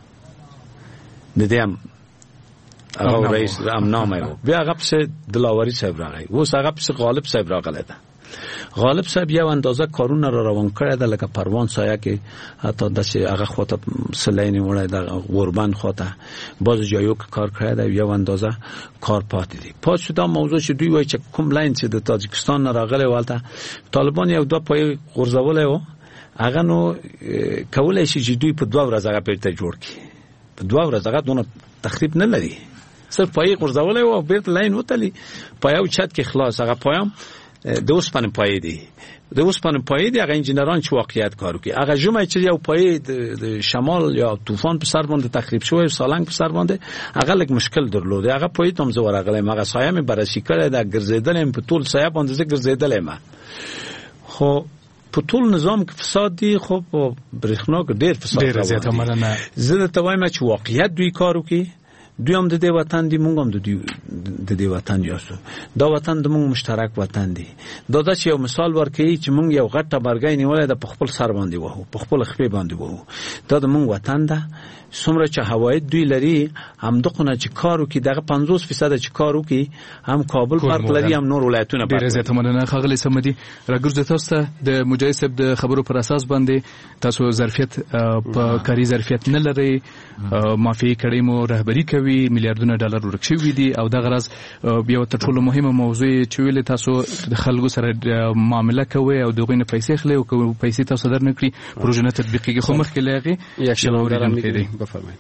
د دې هم هغه رئیس امنامه و، بیا هغه پسې دلاوري صاحب راغی، اوس هغه پسې غالب صاحب راغلی ده. غالب صاحب یو اندازه کارونه را روان کړی ده، لکه پروان سایه کې حتی داسې هغه خواته سلینې وړی ده، غوربند خواته باز جایو که کار کړی ده، یو اندازه کار پاتې دي. پات شو دا موضوع چې دوی وایي چې کوم لین چې د تاجکستان نه راغلی و هلته طالبان یو دوه پای غورځولی و، هغه نو کولی شي چې دوی په دوه ورځ هغه بیرته جوړ کړي. په دوه ورځ هغه دونه تخریب نه لري، صرف پای غورځولی و بیرته لین وتلی، پای او چت کې خلاص. هغه پایم د اوسپنې پای دی، د اوسپنې پای دی. هغه انجینران چې واقعیت کار کوي، هغه جمعه چې یو پای د شمال یا طوفان په سر باندې تخریب شوی، سالنګ په سر باندې هغه لږ مشکل درلود. هغه پای ته هم زه ورغلم، هغه سایه مې بررسي کړی ده، ګرځېدلم په ټول سایه باندې، زه ګرځېدلم. خو په ټول نظام کې فساد دی، خو په برېښنا کې ډېر فساد دی. ډېر زیاته مننه. زه درته وایم چې واقعیت دوی کار وکړي. دوی هم د دې وطن دی، مونږ هم د دوی د دې وطن یاستو. دا وطن د مونږ مشترک وطن دی. دا د چې یو مثال ورکوي چې مونږ یو غټه برګۍ نیولې ده په خپل سر باندې وو، په خپل خپې باندې وو. دا د مونږ وطن ده. څومره چې هواید دوی لري، هم دغه چې کار وکړي، دغه پنځوس فیصد چې کار وکړي، هم کابل برق لري، هم نور ولایتونه برق لري. ډېر زیاته مننه ښاغلی صمدي. راګرځو تاسو ته د مجاهد صاحب د خبرو پر اساس باندې تاسو ظرفیت په کاري ظرفیت نه لري، مافیایي کړۍ مو رهبري کوي، میلیارډونه ډالر ورک شوي دي او دغه راز یو تر ټولو مهمه موضوع چې ویلې تاسو د خلکو سره معامله کوئ او دغوی نه پیسې اخلئ او که پیسې تاسو در نه کړي پروژه نه تطبیقېږي. خو مخکې له هغې یو اورېدونکی دی. بفرمایید.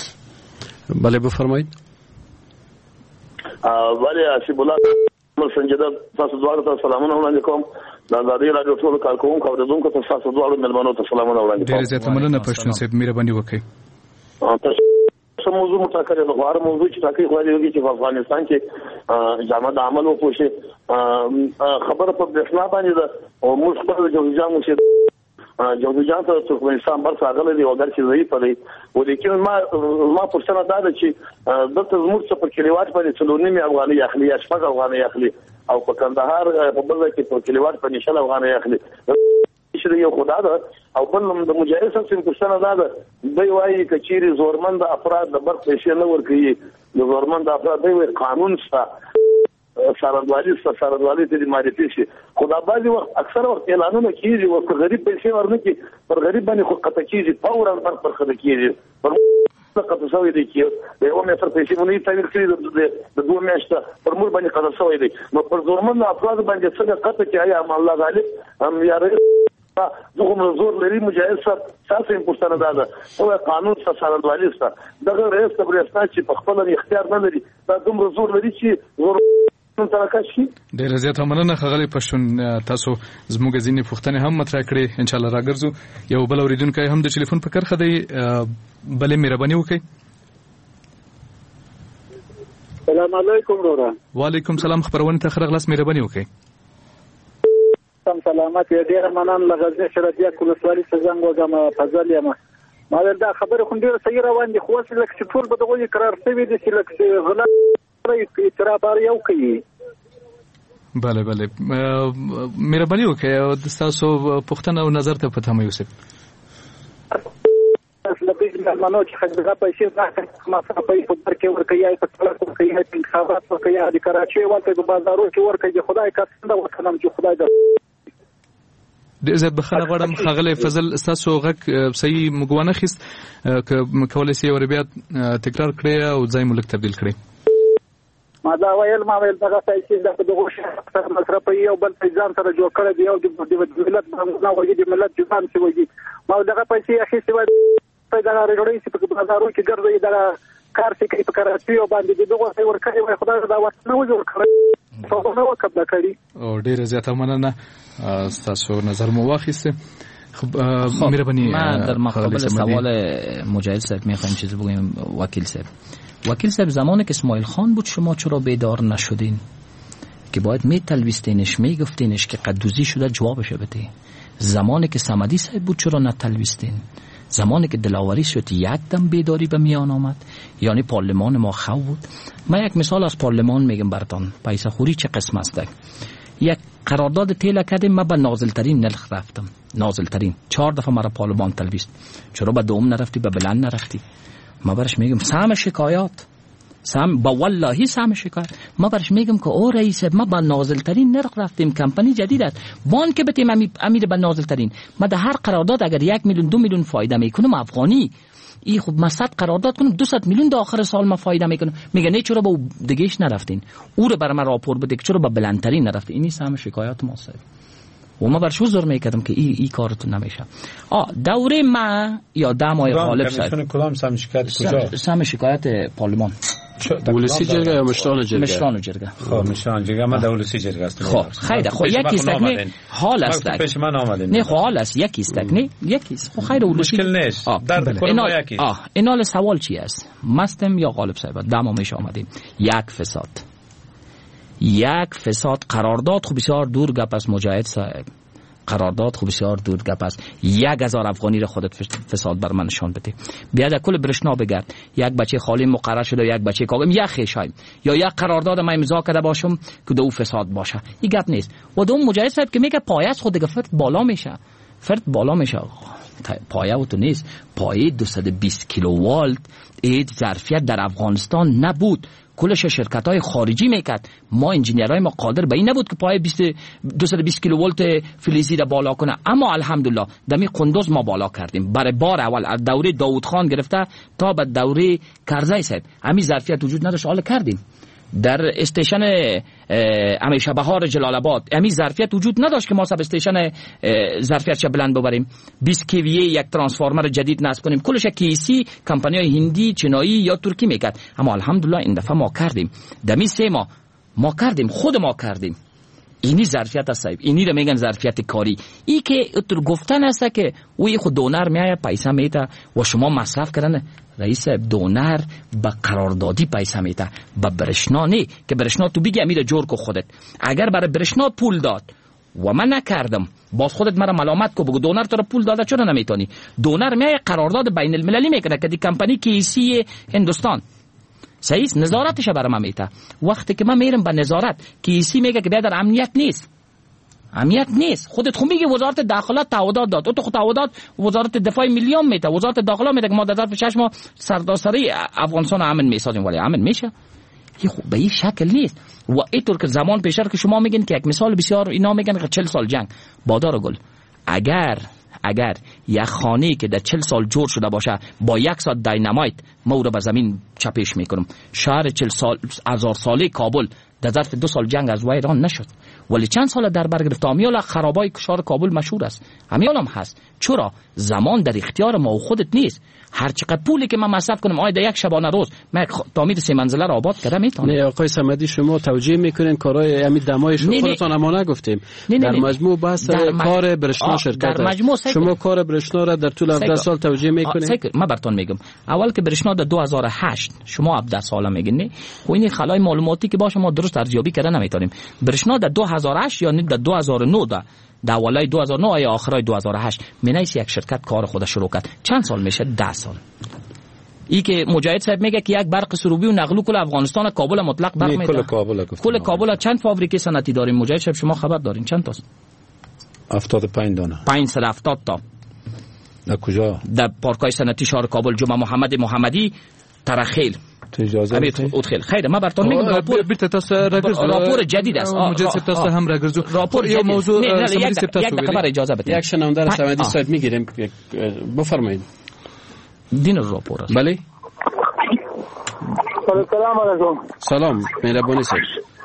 بله بفرمایید. بله حسیب الله سنجده، تاسو دواړو ته سلامونه وړاندې کوم. د ازادۍ راډیو ټولو کارکوونکو اورېدونکو ته تاسو دواړو مېلمنو ته سلامونه وړاندې کوم. ډېرې زیاته مننه پښتون صاحب، مهرباني وکړئ. څه موضوع مټاکلې ده، هر موضوع چې ټاکي غواړي وګي چې په افغانستان کې جامد عمل وکړي. خبره په برېښنا باندې ده او موږ خپل جوړجان مو چې جوړجان ته ترکمنستان بر څاغله دی او درچې ضعیف دی. ولیکن ما ما پوښتنه دا ده چې دلته زموږ څه په کلیوات باندې څلور نیمې افغانۍ اخلي یا شپږ افغانۍ اخلي او په کندهار په بل ځای کې په کلیوات باندې شل افغانۍ اخلي. چې یو خدا ده او بل د مجاهد څخه پوښتنه ده دوی وايي کچيري زورمند افراد د برق پیسې نه ورکوي د زورمند افراد دوی قانون شته سرندوالي سرندوالي ته معرفي شي خدا بعضي وخت اکثر وخت اعلانونه کیږي او غریب پیسې ورنکي پر غریب باندې خو قطع کیږي فورا پر پر خد کیږي پر قطع شوی دی چې یو متر پیسې مونږ تعمیر کړی د دوه میاشتې پر موږ باندې قطع شوی دی نو پر زورمند افراد باندې څنګه قطع کیږي ام الله غالب هم یا دغه زور لري مجاهد صاحب تاسو یې پوښتنه ده او قانون څخه سرندوالي سره دغه رئیس د برېښنا چې په خپل اختیار نه لري دا دومره زور لري چې زور ډیر زیات مننه خغلی پښتون تاسو زموږ ځینې پوښتنې هم مطرح کړې ان شاء الله راګرځو یو بل اوریدونکو هم د ټلیفون په کرخه دی بلې مهرباني وکړئ السلام علیکم ورور وعلیکم سلام خبرونه ته خرغلاس مهرباني وکړئ سم سلامت ډیر مننه لغزه شرطیه کول سوالي څنګه وګم فضل یم ما دا خبره خو ډیره صحیح روان دي خو څه لکه ټول به دغه قرار شوی دي چې لکه غلط اعتراف یو کوي بله بله مهرباني وکړئ تاسو پوښتنه او نظر ته پته مې وسه لکه منو چې خدای پیسې راکړي ما څه پیسې په برکه ورکړي په څلور ورکړي په انتخابات ورکړي د کراچي ولته په بازارو کې ورکړي خدای کاڅنده وکړم چې خدای د د زه بخښنه غواړم خغلی فضل تاسو غږ صحیح مګوانه خست کولای شي ور بیا تکرار کړئ او ځای ملک تبديل کړئ ما دا ویل ما ویل دغه پیسې د دغه شخص مصرفي او بل ځان سره جوړ کړی دی او د ملت باندې وایي د ملت ځان څه وایي ما دغه پیسې اخیستې وای په دغه رګړې چې په بازارو کې ګرځي دا کار چې کوي په کراچي او باندې دغه څه ورکړي وای خدای دا وخت نه جوړ کړی څو نه وکړه کړی او ډیر زیاته مننه تاسو نظر مو واخیسته خب مهربانی ما در مقابل سوال مجاهد صاحب میخوایم چیزی بگیم وکیل صاحب وکیل صاحب زمانی که اسماعیل خان بود شما چرا بیدار نشدین که باید می تلویستینش می گفتینش که قدوزی شده جوابش بده زمانی که صمدی صاحب بود چرا نتلویستین زمانی که دلاوری شد یک دم بیداری به میان آمد یعنی پارلمان ما خو بود من یک مثال از پارلمان میگم براتون پیسه خوری چه قسم است یک قرارداد تیل کردیم ما به نازل ترین نرخ رفتم نازل ترین چهار دفعه مرا پارلمان تلویست چرا به دوم نرفتی به بلند نرفتی ما برش میگم سهم شکایات سهم با والله سهم شکایت ما برش میگم که او رئیس ما با نازل ترین نرخ رفتیم کمپانی جدید است بانک بتیم امیر به نازل ترین ما در هر قرارداد اگر یک میلیون دو میلیون فایده میکنم افغانی ای خب ما صد قرارداد کنم دویست میلیون در آخر سال ما فایده میکنم میگه نه چرا با دیگهش نرفتین او رو برام راپور بده که چرا با بلندترین نرفتین اینی سهم شکایات ما صاحب و ما برش حضور میکردم که ای ای کارتون نمیشه آ دوره ما یا دمای غالب صاحب کدام سهم شکایت کجا سهم شکایت پارلمان دولسی جرگه یا مشران جرگه مشران جرگه خب مشران جرگه ما دولسی جرگه است خب خیر خب یکی است نه حال است پیش من آمدین نه خب حال است یکی است نه یکی است خب خیر مشکل نیست در کل یکی آه اینال سوال چی است مستم یا غالب صاحب دمامش آمدیم یک فساد یک فساد قرارداد خوب بسیار دور گپ است مجاهد صاحب قرارداد خوب بسیار دور گپ است یک هزار افغانی را خودت فساد بر من نشان بده بیا در کل برشنا بگرد یک بچه خالی مقرر شده یک بچه کاغم یک خیشایم یا یک قرارداد ما امضا کرده باشم که دو فساد باشه این گپ نیست و دوم مجاهد صاحب که میگه پایه خود دیگه فرد بالا میشه فرد بالا میشه پایه و تو نیست پایه دویست و بیست کیلووالت اید ظرفیت در افغانستان نبود کلش شرکت های خارجی میکرد ما انجینیرهای ما قادر به این نبود که پای دویست و بیست کیلوولت فلزی را بالا کنه اما الحمدلله دمی قندوز ما بالا کردیم برای بار اول از دوره داوود خان گرفته تا به دوره کرزی صاحب همین ظرفیت وجود نداشت حالا کردیم در استیشن همیشه بهار جلال آباد همین ظرفیت وجود نداشت که ما سب استیشن ظرفیت چه بلند ببریم بیست کیویه یک ترانسفورمر جدید نصب کنیم کلش کیسی کمپانی‌های هندی چینایی یا ترکی میکرد اما الحمدلله این دفعه ما کردیم دمی سه ماه ما کردیم خود ما کردیم اینی ظرفیت است صاحب اینی رو میگن ظرفیت کاری ای که اتر گفتن است که وی خود دونر میایه پیسه میته و شما مصرف کردن رئیس دونر با قراردادی پیسه میته با برشنا نه که برشنا تو بگی امیر جور کو خودت اگر برای برشنا پول داد و من نکردم باز خودت مرا ملامت کو بگو دونر تو را پول داده چرا نمیتونی دونر میایه قرارداد بین المللی میکنه که دی کمپانی کیسی هندوستان صحیح نظارتش برام میته وقتی که من میرم با نظارت کیسی میگه که بیادر امنیت نیست اهمیت نیست. خودت خود میگی وزارت داخله تعهدات داد، تو خود تعهدات وزارت دفاع میلیون میده، وزارت داخله میده که ما در ظرف شش ماه سرتاسری افغانستان امن میسازیم، ولی امن میشه؟ این خوب به این شکل نیست. و اینطور که زمان پیشتر که شما میگین که یک مثال بسیار اینا میگن که چهل سال جنگ. بادار گل، اگر اگر یک خانه که در چهل سال جور شده باشه با یک ساعت داینامایت ما او را به زمین چپش میکنم، شهر چهل سال هزار ساله کابل در ظرف دو سال جنگ از ویران نشد، ولی چند سال در بر گرفت. امیال خرابای شهر کابل مشهور است، امیال هم هست. چرا؟ زمان در اختیار ما و خودت نیست. هر چقدر پولی که من مصرف کنم آید یک شبانه روز من تعمیر سه منزله را آباد کردم میتونم. نه آقای صمدی شما توجیه میکنین کارهای همین دمای شما خودتان اما نگفتیم در مجموع بحث کار برشنا شرکت شما کار برشنا را در طول هفده سال توجیه میکنین. من براتون میگم اول که برشنا در دو هزار و هشت شما هفده ساله میگین نه خب این خلای معلوماتی که باشه ما درست ارزیابی کردن نمیتونیم. برشنا در دو هزار و هشت یا در دو هزار و نه در اولای دو هزار و نه یا آخرای دو هزار و هشت مینایس یک شرکت کار خودش شروع کرد. چند سال میشه؟ ده سال. ای که مجاهد صاحب میگه که یک برق سروبی و نقلو کل افغانستان کابل مطلق برق میده. کل کابل کل کابل چند فابریکه صنعتی داریم مجاهد صاحب شما خبر دارین چند تاست؟ هفتاد و پنج دانه. پنجصد و هفتاد تا. در کجا؟ در پارکای صنعتی شهر کابل جمعه محمد محمدی ترخیل. اجازه خیر خیر ما براتون میگم راپور بیت تاسو راګرځو راپور جدید است مجلس تاسو هم راګرځو راپور یو موضوع یک دقیقه خبر اجازه بدید. یک شنونده صمدی صاحب میگیریم بفرمایید. دین راپور است. بله سلام علیکم. سلام مهربانی صاحب.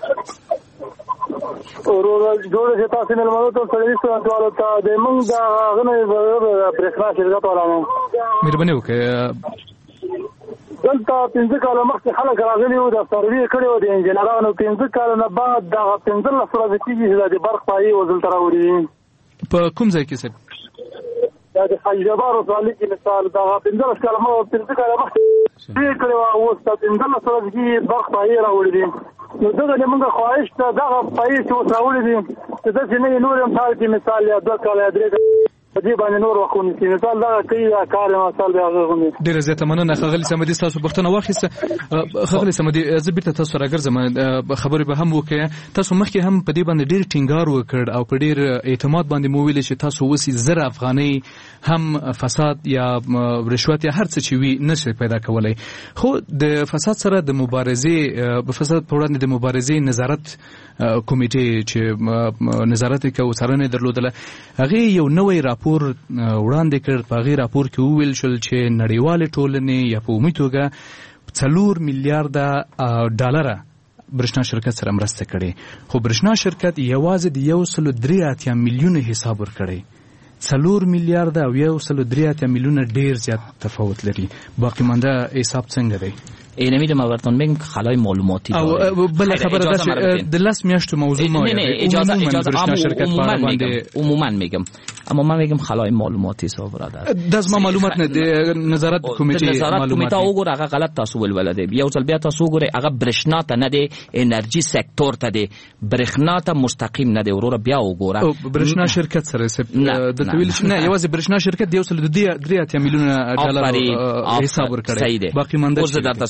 ورو جوړ چې تاسو نه ملو ته سرویس ورته ته د موږ دا غنه برېښنا شرکت ورانو مهرباني وکړئ. دلته پنځه کاله مخکې خلک راغلي وو د سروې کړي وو د انجنیرانو پنځه کاله نه بعد دغه پنځلس ورځې کېږي چې د برق پایې وزلته راوړي. په کوم ځای کې صاحب؟ دا د خیجبار ولسوالۍ کې مثال دغه پنځلس کاله مخکې پنځه کاله مخکې سروې کړي وو اوس د پنځلس ورځې کې برق پایې راوړي دي. نو دغه زموږ خواهش ده دغه پایې چې اوس راوړي دي چې داسې نه وي نور هم مثال کې مثال یا دوه کاله یا درې په دې باندې نور وخونی چې مثال دا کوي کار مثال به هغه غوندي. ډېر زیاته مننه ښاغلي صمدي تاسو پوښتنه واخیسته. ښاغلي صمدي زه بیرته تاسو راګرځم خبرې به هم وکړه. تاسو مخکې هم په دې باندې ډېر ټینګار وکړ او په ډېر اعتماد باندې مو ویل چې تاسو وسی زر افغانۍ هم فساد یا رشوت یا هر څه چې وي نشي پیدا کولای. خو د فساد سره د مبارزې په فساد په وړاندې د مبارزې نظارت کمیټې چې نظارت کوي څارنه درلودله هغه یو نوې راپور وړاندې کړ. په هغه راپور کې وویل شول چې نړیوال ټولنې یا په عمومي توګه څلور میلیارډ ډالر برښنا شرکت سره مرسته کړې، خو برښنا شرکت یوازې د یو سل درې اتیا میلیونه حساب ورکړی. څلور میلیارډ او یو سل درې اتیا میلیونه ډیر زیات تفاوت لري. باقی مانده حساب څنګه دی؟ اینمی دو مورتون بگم که خلای معلوماتی داره. او بله خبر داشت دلست میاشت موضوع ما نه نه اجازه اجازه عموما میگم عموما میگم اما من میگم خلای معلوماتی سو برادر داز ما معلومات نه نظارت کمیته نظارت کمیته وګور هغه غلط تاسو ول ولده یو ځل بیا تاسو وګورئ هغه برښنا ته نه دی انرژي سکتور ته دی برښنا ته مستقیم نه دی ورور بیا وګوره برښنا شرکت سره د تویل نه یوازې برښنا شرکت یو سل درې اتیا میلیونه ډالر حساب ورکړي باقی مانده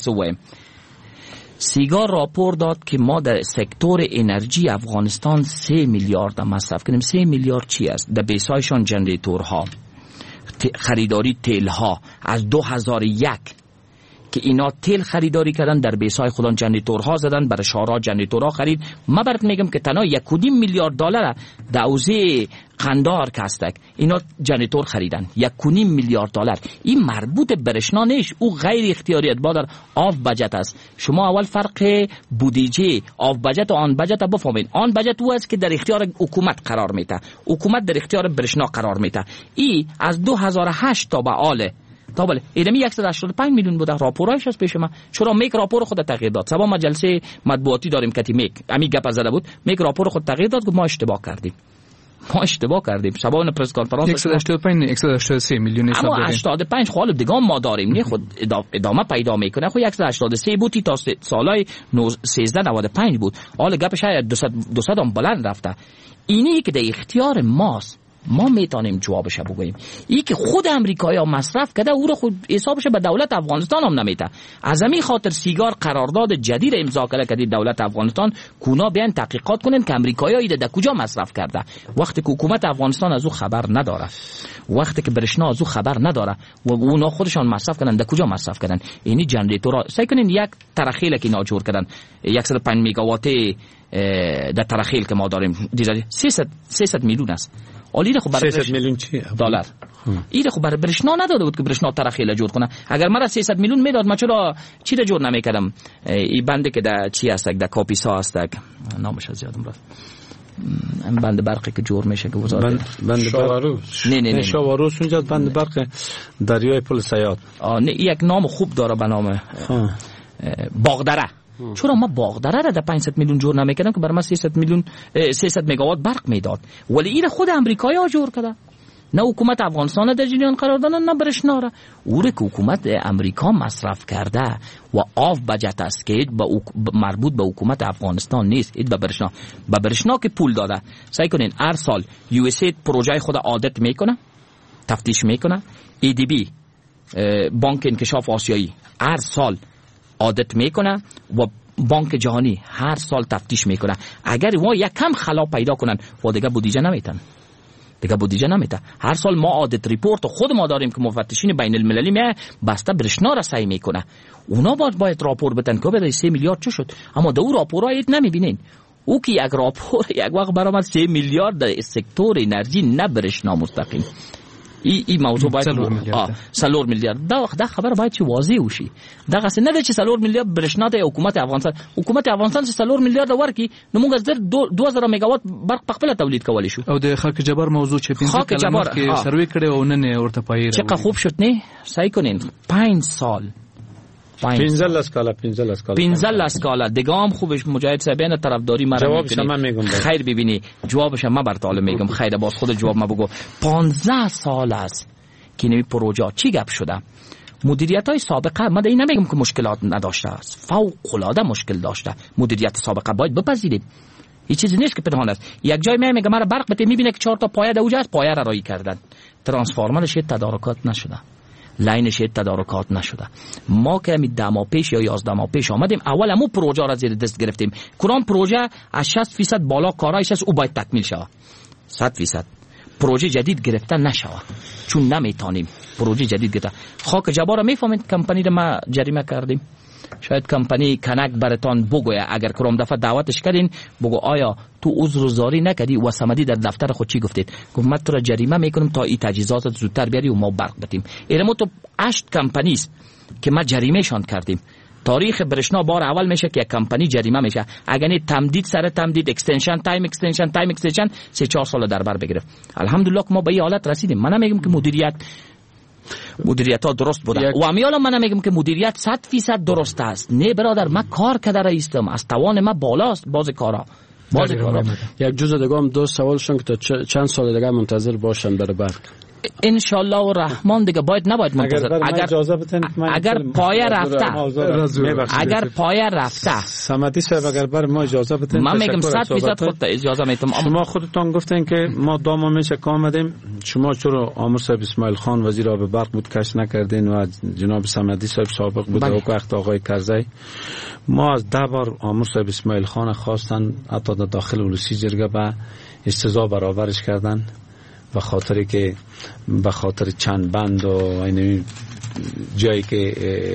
سیگار راپور داد که ما در سکتور انرژی افغانستان سه میلیارد مصرف کنیم. سه میلیارد چی است؟ در بیسایشان جنریتورها، خریداری تیلها از دو هزار و یک که اینا تیل خریداری کردن در بیسای خودان جنریتورها زدن برای شهرها جنریتورها خرید. من برات میگم که تنها یک و نیم میلیارد دلار در حوزه قندار کستک اینا جنریتور خریدن یک و نیم میلیارد دلار. این مربوط برشنا نیست، او غیر اختیاریت بادر آف بجت است. شما اول فرق بودجه آف بجت و آن بجت بفهمید. آن بجت او است که در اختیار حکومت قرار میده، حکومت در اختیار برشنا قرار میده. این از دو هزار و هشت تا به آله تا بله ایدمی صد و هشتاد و پنج میلیون بوده. راپورایش از پیش من چرا میک راپور خود تغییر داد. سبا ما جلسه مطبوعاتی داریم که میک امی گپ زده بود میک راپور خود تغییر داد که ما اشتباه کردیم ما اشتباه کردیم. سبا اون پرس کانفرانس صد و هشتاد و پنج صد و هشتاد و سه میلیون حساب داریم. اما هشتاد و پنج خالب دیگه ما داریم نه خود ادامه پیدا میکنه. خو صد و هشتاد و سه بود تا سالای سیزده نود و پنج بود. حالا گپ شاید دویست هم بلند رفته. اینی که در اختیار ماست ما میتونیم جوابش بگوییم. این که خود امریکایا مصرف کرده او رو خود حسابش به دولت افغانستان هم نمیته. از همین خاطر سیگار قرارداد جدید امضا کرده که دولت افغانستان کونا بیان تحقیقات کنن که امریکایا ایده در کجا مصرف کرده. وقتی که حکومت افغانستان از او خبر نداره، وقتی که برشنا از او خبر نداره و اونا خودشان مصرف کردن در کجا مصرف کردن. یعنی جنراتورها سعی کنین یک ترخیل که اینا جور کردن صد و پنج مگاوات در ترخیل که ما داریم دیدید سیصد میلیون است. آلی خب برای سیصد میلیون چی دلار. این خب برای برشنا نداده بود که برشنا ترخیل جور کنه. اگر مرا سیصد میلیون میداد ما چرا چی را جور نمیکردم. این بنده که در چی هست در کاپیسا هست نامش از یادم رفت. این بند برقی که جور میشه که وزارت بند بند شاواروس نه نه نه شاواروس اونجا بند برق دریای پل سیاد. آ نه یک نام خوب داره به نام باغدره. چرا ما باغدره را در پانصد میلیون جور نمیکردم که برای ما سیصد میلیون سیصد مگاوات برق میداد. ولی این خود امریکایی‌ها جور کرده. نه حکومت افغانستان در جریان قرار دادن نه برشنا را. او را که حکومت امریکا مصرف کرده و آف بجت است که با مربوط به حکومت افغانستان نیست، اید به برشنا به برشنا که پول داده. سعی کنین هر سال یو اس ای پروژه خود عادت میکنه، تفتیش میکنه. ای دی بی بانک انکشاف آسیایی هر سال عادت میکنه و بانک جهانی هر سال تفتیش میکنه. اگر ما یک کم خلا پیدا کنن و دیگه بودجه نمیتن دیگه بودجه نمیده. هر سال ما آدیت ریپورت خود ما داریم که مفتشین بین المللی میه بسته برشنا را سعی میکنه. اونا باید باید راپور بدن که به سه میلیارد چه شد، اما در اون راپورها اید نمیبینین. او که یک راپور یک وقت برآمد سه میلیارد در سکتور انرژی نه برشنا مستقیم. ای ای موضوع باید سالور میلیارد دا دا خبر باید چی واضح وشي. دا قصه نه چې سالور میلیارد برشنا د حکومت افغانستان حکومت افغانستان چې سالور میلیارد ورکی نو موږ زر دو هزار مگاوات برق په خپل تولید کولی شو. او د خاک جبار موضوع چې پنځه کلمه کې سروې کړي او نن ورته پای چقدر خوب شد نه سعی کنین پنج سال پنځل اسکالا پنځل اسکالا پنځل اسکالا دیگه هم خوبش مجاهد صاحبین طرفداری مرا جوابش من میگم خیر ببینی جوابش من بر تعالی میگم خیر باز خود جواب ما بگو. پانزده سال است که نمی پروژه چی گپ شده. مدیریت های سابقه من این نمیگم که مشکلات نداشته است، فوق العاده مشکل داشته. مدیریت سابقه باید بپذیریم، هیچ چیزی نیست که پنهان است. یک جای میگه مرا برق بده میبینه که چهار تا پایه در اونجاست، پایه را رایی کردن، ترانسفورمرش تدارکات نشده، لاینش تدارکات نشده. ما که می ده ماه پیش یا یازده ماه پیش آمدیم اول همون پروژه را زیر دست گرفتیم. کدام پروژه از شصت درصد بالا کارایش است او باید تکمیل شود. صد درصد پروژه جدید گرفته نشود چون نمیتونیم پروژه جدید گرفته. خاک جبار میفهمید کمپانی را ما جریمه کردیم. شاید کمپانی کنک براتان بگویه اگر کرم دفعه دعوتش کردین بگو آیا تو عذرزاری نکردی و صمدی در دفتر خود چی گفتید؟ گفت من تو را جریمه میکنم تا این تجهیزات زودتر بیاری و ما برق بدیم. اینم تو هشت کمپانی است که ما جریمه شان کردیم. تاریخ برشنا بار اول میشه که یک کمپانی جریمه میشه اگر نه تمدید سر تمدید اکستنشن تایم اکستنشن تایم اکستنشن سه چهار سال در بر بگیره. الحمدلله که ما به این حالت رسیدیم. من نمیگم که مدیریت مدیریت ها درست بوده یک... و امیالا من نمیگم که مدیریت صد فیصد درست است. نه برادر من کار کرده رئیستم از توان من بالاست باز کارا باز کارا. یک جزء دیگه هم دو سوالشون که تا چند سال دیگه منتظر باشن برای برق. ان شاء الله و رحمان دیگه باید نباید منتظر. اگر اجازه بدین اگر پایه رفته اگر پایه رفته صمدی صاحب اگر بر ما اجازه بدین من میگم صد درصد خود اجازه میتم. شما خودتون گفتین که ما دو ماه میشه که آمدیم، شما چرا آمر صاحب اسماعیل خان وزیر آب برق بود کش نکردین و جناب صمدی صاحب سابق بود و وقت آقای کرزی ما از ده بار آمر صاحب اسماعیل خان خواستن حتی در داخل ولسی جرگه به استضاء برابرش کردن به خاطری که به خاطر چند بند و این جایی که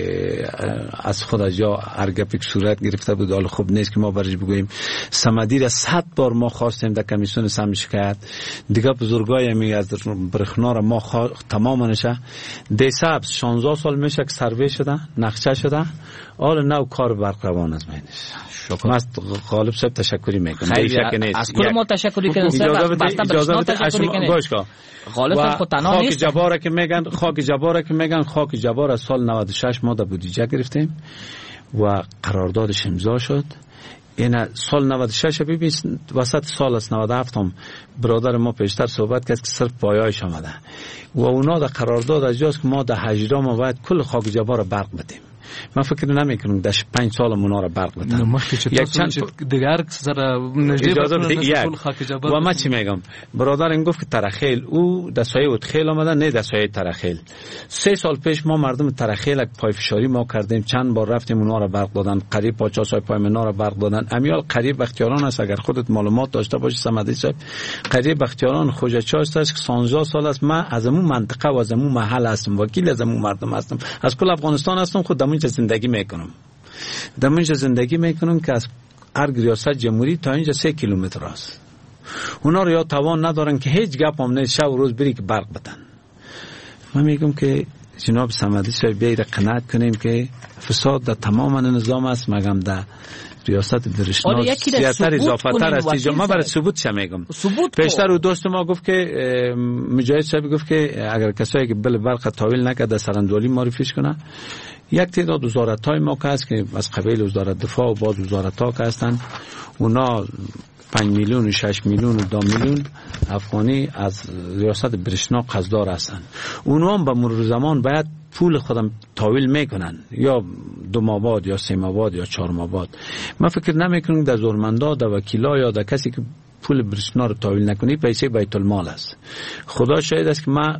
از خود از جا ارگپیک صورت گرفته بود. حالا خوب نیست که ما برش بگوییم. صمدی را صد بار ما خواستیم در کمیسیون سم شکایت دیگه بزرگای می از برخنا را ما خوا... تمام نشه دی سبز شانزده سال میشه که سروی شده نقشه شده حالا نو کار برق روان از مینش. من غالب صاحب تشکری میکنم. از کل ما تشکری کنیم اجازه بده اجازه بده گوش کن. غالب صاحب خود تنها نیست. خاک جباره که میگن خاک جباره که میگن خاک جبار از سال نود و شش ما در بودجه گرفتیم و قراردادش امضا شد. این سال نود و شش ببین وسط سال از نود و هفت هم برادر ما پیشتر صحبت کرد که صرف پایه‌اش آمده و اونا در قرارداد از جاست که ما در هجده ما باید کل خاک جبار برق بدیم. من فکر نمیکنم در پنج سال مونا برق بدن. یک چند دیگر سر نجیب خاک جبار و ما چی میگم برادر این گفت که ترخیل او دسایه ودخیل آمدن، نه دسایه ترخیل. سه سال پیش ما مردم ترخیل یک پای فشاری ما کردیم، چند بار رفتیم اونا را برق دادن، قریب پنجاه سای پای منا را برق دادن. امیال قریب بختیاران است، اگر خودت معلومات داشته باشی صمدی صاحب، قریب بختیاران خوجچا است که شانزده سال است من از اون منطقه و از اون محل هستم، وکیل از اون مردم هستم، از کل افغانستان هستم، خود دمونجا زندگی میکنم دمونجا زندگی میکنم که از ارگ ریاست جمهوری تا اینجا سه کیلومتر است. اونا رو یا توان ندارن که هیچ گپ هم نه شب و روز بری که برق بدن. من میگم که جناب صمدی صاحب بیاید قناعت کنیم که فساد در تمام نظام است، مگم در ریاست برشنا زیادتر اضافه تر است. ما برای ثبوت چه میگم پیشتر و دوست ما گفت که مجاهد صاحب گفت که اگر کسایی که بل برق تاویل نکرده سرندولی معرفیش کنه. یک تعداد وزارت های ما که هست که از قبیل وزارت دفاع و بعض وزارت ها که هستن، اونا پنج میلیون و شش میلیون و دو میلیون افغانی از ریاست برشنا قرضدار هستن. اونا هم به مرور زمان باید پول خودم تاویل میکنن، یا دو ماه بعد یا سه ماه بعد یا چهار ماه بعد. من فکر نمیکنم در زورمندا در وکیلا یا در کسی که پول برشنا رو تاویل نکنی پیسه بیت المال است. خدا شاهد است که من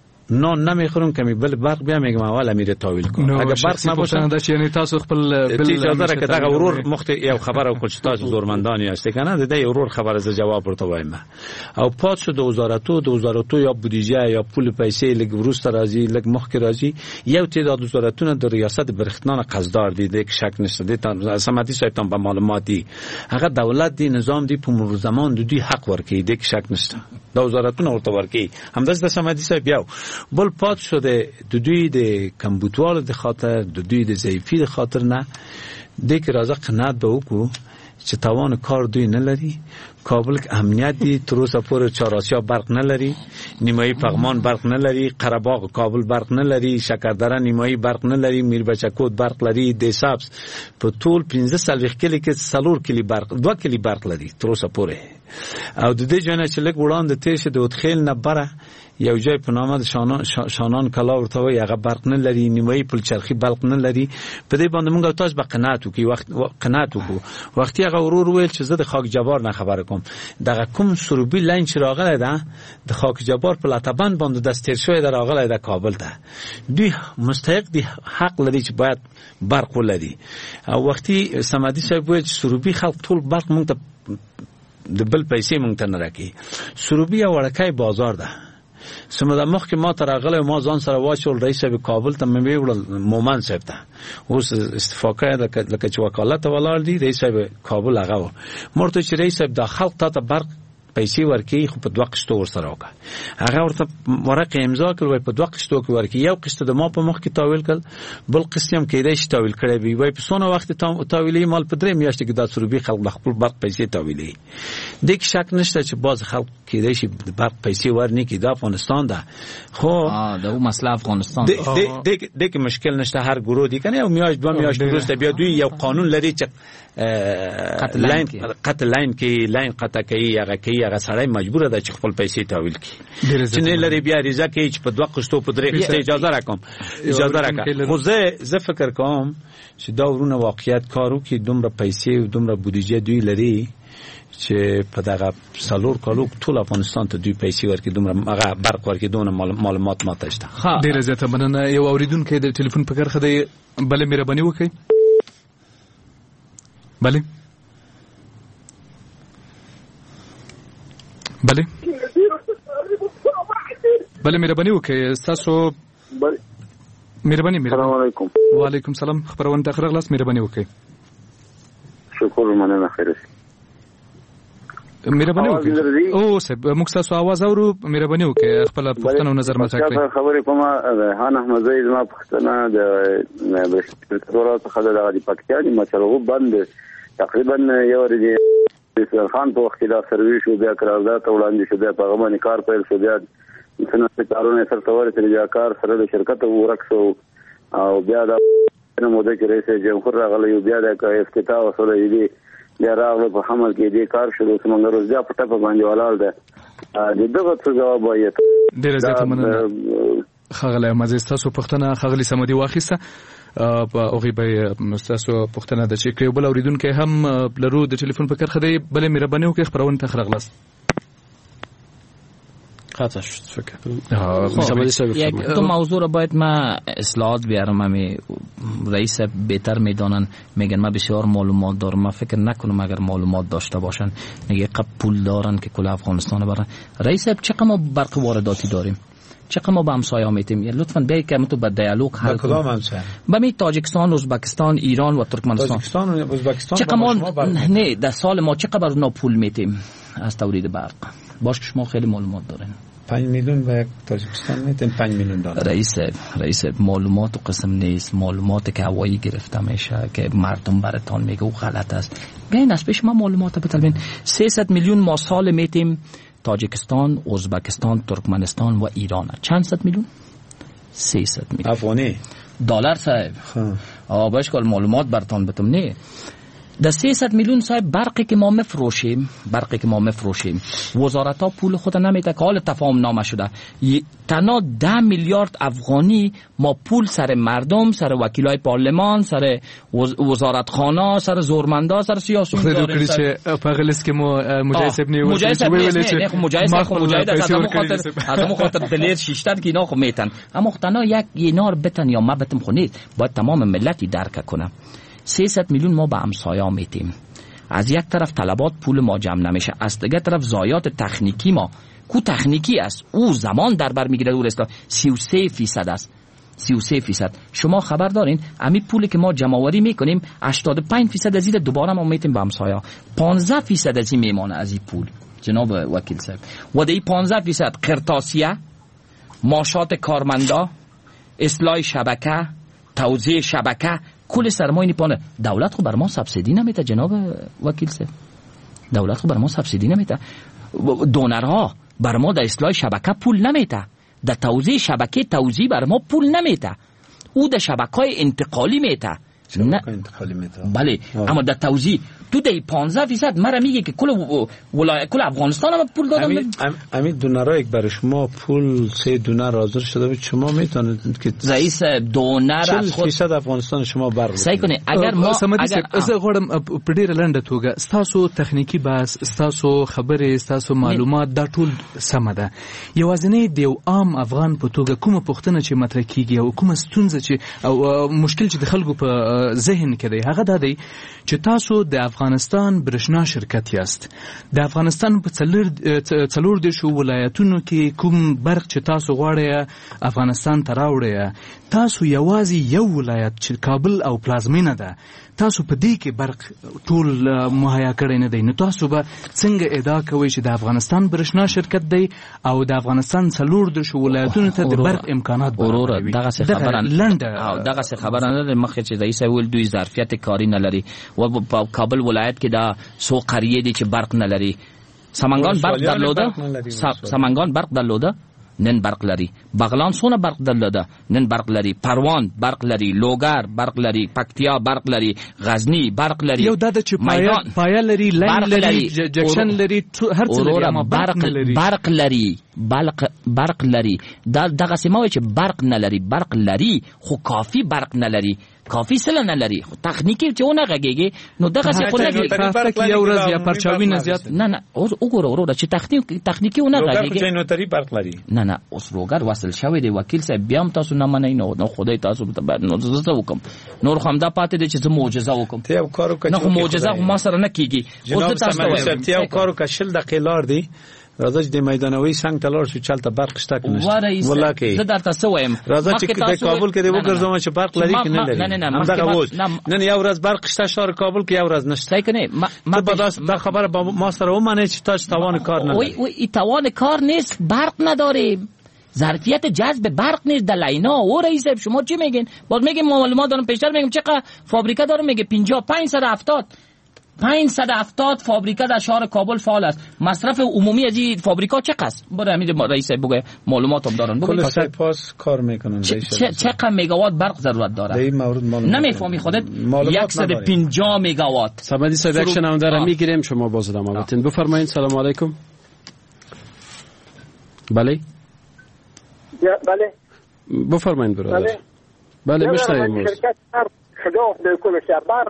نان نمیخورم که می بل برق بیا میگم اول امیر تاویل کن. اگر برق نباشه یعنی تاسو خپل بل اجازه که دغه ورور مخت یو خبر او کول تاسو زورمندانی است کنه د ورور خبر از جواب ورته وایم. او پات شو د وزارتو د وزارتو یا بودجه یا پول پیسې لګ ورست راځي لګ مخ کې راځي یو تعداد وزارتونه د ریاست برختنان قصدار دي د شک نشته دي تاسو سمادي سایتان په معلوماتي هغه دولت دی نظام دی په مرور زمان د دوی حق ورکي د شک نشته د وزارتونه ورته ورکي همداس د سمادي سای بیاو بل پات شده د دوی د کمبوتوال د خاطر د دوی د ضعیفی د خاطر نه د کی راځه قناعت به وکړو چې توان کار دوی نه لري. کابل کې امنیت دی تر اوسه پورې چهاراسیا برق نه لري، نیمایي پغمان برق نه لري، قره باغ کابل برق نه لري، شکردره نیمایي برق نه لري، میربچکوت برق لري، د سبز په ټول پنځه سلويخ کلی کې څلور کلی برق دوه کلی برق لري تر اوسه پورې. او د دې ځای نه چې لږ وړاندې تیر شه د وتخیل نه بره یو ځای په نامه د شانان شانان کلا ورته وي هغه برق نه لري، نیمایي پل چرخي برق نه لري. په دې باندې موږ تاسو به قناعت وکړو وخت قناعت وکړو. وختي هغه ورور ویل چې زه د خاک جبار نه خبره کوم، دغه کوم سروبي لاین چې راغلی ده د خاک جبار په لاتبند باندې دستیر شوی ده راغلی ده کابل ته، دوی مستحق دي حق لري چې باید برق ولري. او وختي سمادي صاحب ویل چې سروبي خلک ټول برق موږ ته د بل پیسې مونږ ته نه راکړي. سروبي او وړکای بازار ده. سمدا مخ کې ما تر غلې ما ځان سره واچول رئیس به کابل ته مې ویل مومن صاحب ته اوس استفاده کړه لکه چې وکالت ولر دی رئیس به کابل هغه مرته چې رئیس به د خلک ته برق پیسې ورکړي خو په دوه قسطو ورسره وکړه. هغه ورته ورقه امضا کړ په دوه قسطو کې ورکړي، یو قسط د ما په مخ کې تاویل کړ، بل قسط هم کېدای شي تاویل کړي وي وای په څونه وخت تاویلې مال په درې میاشتې کې د سروبي خلک د خپل برق پیسې تاویلې. د کې شک نشته چې باز خلک کېدای شي د برق پیسې ورني کې د افغانستان ده. خو دا و مسله افغانستان د د د کې مشکل نشته، هر ګروه دي کنه یو میاش دوه میاش وروسته بیا دوی یو قانون لري چې لاین قتل لاین کې لاین قطع کوي هغه کوي هغه سړی مجبور ده چې خپل پیسې تاویل کړي. چې نه لري بیا ریزه کوي چې په دوه قسطو په درې قسط اجازه راکوم اجازه راکوم. خو زه زه فکر کوم چې دا ورونه واقعیت کارو کې دومره پیسې او دومره بودجه دوی لري چې په دغه سالور کالو ټول افغانستان ته دوی پیسې ورکړي دومره هغه برق ورکړي دونه معلومات ماته شته. ډیره زیاته مننه. یو اوریدونکو د ټلیفون په کرخه دی، بلې مهرباني وکړئ. بله بله بله مهرباني وکړئ. تاسو مهرباني مهرباني. السلام علیکم. وعلیکم السلام. خبرونه ته خرغلاس مهرباني وکړئ. شکر مننه خیر شي. مهرباني وکړئ. او سب موږ تاسو आवाज اورو، مهرباني وکړئ خپل پوښتنه او نظر مطرح کړئ. خبرې کوم هان احمد زید ما پوښتنه د بشکره څخه د پاکستان مشروع بند تقریبا یو ورځ د خان په وخت دا سرویس او بیا قرارداد وړاندې شو، بیا په غوښمن کار پیل شو، بیا څنګه کارونه سره تور سره بیا کار سره د شرکت ورکسو او بیا د موده کې رئیس جمهور راغلی بیا د افتتاح وسره دی بیا راغله په حمل کې دې کار شروع څنګه روز بیا پټه په باندې ولال ده د دغه څه جواب وایي. ډیره زیاته مننه. خغله مزه تاسو پښتنه خغلی سمدي واخیسته. په اوغي به مستاسو پښتنه د چې یو بل اوریدونکو هم لرو د ټلیفون په کرخه دی بلې مهرباني وکړئ خبرونه ته خرغلاست قطع شد فکر کنم. یک تو موضوع رو باید ما اصلاحات بیارم. همی رئیس بهتر میدانن، میگن ما بسیار معلومات دارم. ما فکر نکنم اگر معلومات داشته باشن میگه قب پول دارن که کل افغانستان برن. رئیس چقدر ما برق وارداتی داریم، چقدر ما با همسایه‌ها میتیم. لطفاً بیایید که تو با دیالوگ حل کنیم. کدام همسایه؟ با می تاجیکستان، ازبکستان، ایران و ترکمنستان. تاجیکستان و ازبکستان چقدر ما نه در سال ما چقدر اونا پول میتیم از تولید برق؟ باش که شما خیلی معلومات دارین. پنج میلیون به تاجیکستان میتیم، پنج میلیون دلار. رئیس رئیس معلومات و قسم نیست، معلومات که هوایی گرفته میشه که مردم براتون میگه او غلط است. بیاین از پیش ما معلومات بتلبین. سیصد میلیون ما سال میتیم تاجیکستان، ازبکستان، ترکمنستان و ایران. چند صد میلیون؟ سیصد میلیون افغانی دلار صاحب. آ باش کل معلومات براتون بتم نه. در سیصد میلیون صاحب برقی که ما مفروشیم، برقی که ما مفروشیم وزارت ها پول خود نمیده که حال تفاهم نامه شده. تنها ده میلیارد افغانی ما پول سر مردم، سر وکیلای پارلمان، سر وزارت خانه، سر زورمندا، سر سیاسیون داریم. خود که پاگلس که ما مجایسب نیو مجایسب نیست، نه خو مجایسب خو مجاهد از همون خاطر از همون خاطر دلیر شیشتر که اینا خو میتن. اما تنها یک اینار بتن یا ما بتم خو نیست، باید تمام ملتی درک کنه. سیصد میلیون ما به همسایه‌ها میتیم. از یک طرف طلبات پول ما جمع نمیشه، از دیگه طرف ضایعات تکنیکی ما کو تکنیکی است او زمان در بر میگیره. دور است سی و سه فیصد است، سی و سه فیصد. شما خبر دارین امی پولی که ما جمع آوری میکنیم هشتاد و پنج فیصد از این دوباره ما میتیم به همسایه‌ها. پانزده فیصد از این میمونه از این پول جناب وکیل صاحب. و دی پانزده فیصد قرطاسیه، معاشات کارمندا، اصلاح شبکه، توزیع شبکه، کل سرمایه نیپانه. دولت خو بر ما سبسیدی نمیده جناب وکیل صاحب. دولت خو بر ما سبسیدی نمیده. دونرها بر ما در اصلاح شبکه پول نمیده، در توزیع شبکه توزیع بر ما پول نمیده. او در شبکه‌های انتقالی میده. شبکه انتقالی میده. بله آه. اما در توزیع تو در پانزده فیصد مرا میگه که کل ولایت کل افغانستان هم پول دادم. امی امی دونرها یک برای شما پول سه دونر حاضر شده بود، شما میتونید که رئیس دونر چهل فیصد افغانستان شما برق صحیح کنه. اگر ما اگر از غوړم په ډیره لنډه توګه ستاسو تخنیکی بحث، ستاسو خبرې، ستاسو معلومات دا ټول سمه ده. یوازینی د یو عام افغان په توګه کومه پوښتنه چې مطرح کیږي او کومه ستونزه چې او مشکل چې د خلکو په ذهن کې دی هغه دا دی چې تاسو د افغانستان برښنا شرکت یاست. د افغانستان په څلور څلور د شو ولایتونو کې کوم برق چې تاسو غواړئ افغانستان ته راوړئ، تاسو یوازې یو ولایت چې کابل او پلازمینه ده تاسو په دې کې برق ټول مهیا کړی نه دی. نو تاسو به څنګه ادعا کوئ چې د افغانستان برښنا شرکت دی او د افغانستان څلور د شو ولایتونو ته د برق امکانات برابروي؟ دغه څه خبره لنډه او دغه څه خبره نه ده. مخکې چې رئیس ول دوی ظرفیت کاری نه لري و په کابل ولایت کې دا سو قریه دي چې برق نه لري. سمنگان برق درلوده، سمنگان برق درلوده نن برق لري. بغلان سونه برق درلوده نن برق لري. پروان برق لري، لوګر برق لري، پکتیا برق لري، غزنی برق لري. یو د چې پایا پایا لري، لین لري، جکشن لري، هر څه لري اما برق لري. برق لري برق برق لري. دا دغه سیمه چې برق نه لري، برق لري خو کافی برق نه لري، کافی سره نه لري. تخنیکی چې ونه غږیږي نو دغه څه خو نه دی. یو ورځ یا پرچاوی نه زیات نه نه اوس وګوره وروره چې تخنیک تخنیکی ونه غږیږي. نو تری برق لري. نه نه اوس روګر وصل شوی دی. وکیل صاحب بیا هم تاسو نه منئ نو نو خدای تاسو ته بعد نو زه وکم نور خو هم دا پاتې دي چې زه معجزه وکم. ته یو کارو کوي. نه خو معجزه ما سره نه کیږي. اوس تاسو ته یو کارو کشل دقیقه لار دی. راځي د میدانوي څنګه تلور شو چلته برق شته کنه ولکه زه درته څه وایم. راځي چې د کابل کې د وګرځم چې برق لري کنه لري. نه نه هم دا غوښ نن یو ورځ برق شته شهر کابل کې یو ورځ نشته. صحیح کنه ما دا خبره با ما سره ومنه چې تاسو توان کار نه وای وای ای توان کار نیست، برق نداریم، ظرفیت جذب برق نیست در لینا. او رئیس شما چی میگین؟ باز میگیم معلومات دارم پیشتر میگم چقدر فابریکه دارم میگه پنجاه و پنج صد هفتاد پانصد و هفتاد فابریکه در شهر کابل فعال است. مصرف عمومی از این فابریکا چقدر است؟ برای همین رئیس بگه معلومات هم دارن. کل سپاس کار میکنن. چقدر مگاوات برق ضرورت داره؟ در این مورد معلومات نمیفهمی خودت. صد و پنجاه مگاوات. سبدی صاحب اکشن هم داره میگیریم. شما باز ادامه بدین. بفرمایید. سلام علیکم. بله بله بفرمایید برادر. بله بله میشنویم. شرکت برق خلاف به کل شهر برق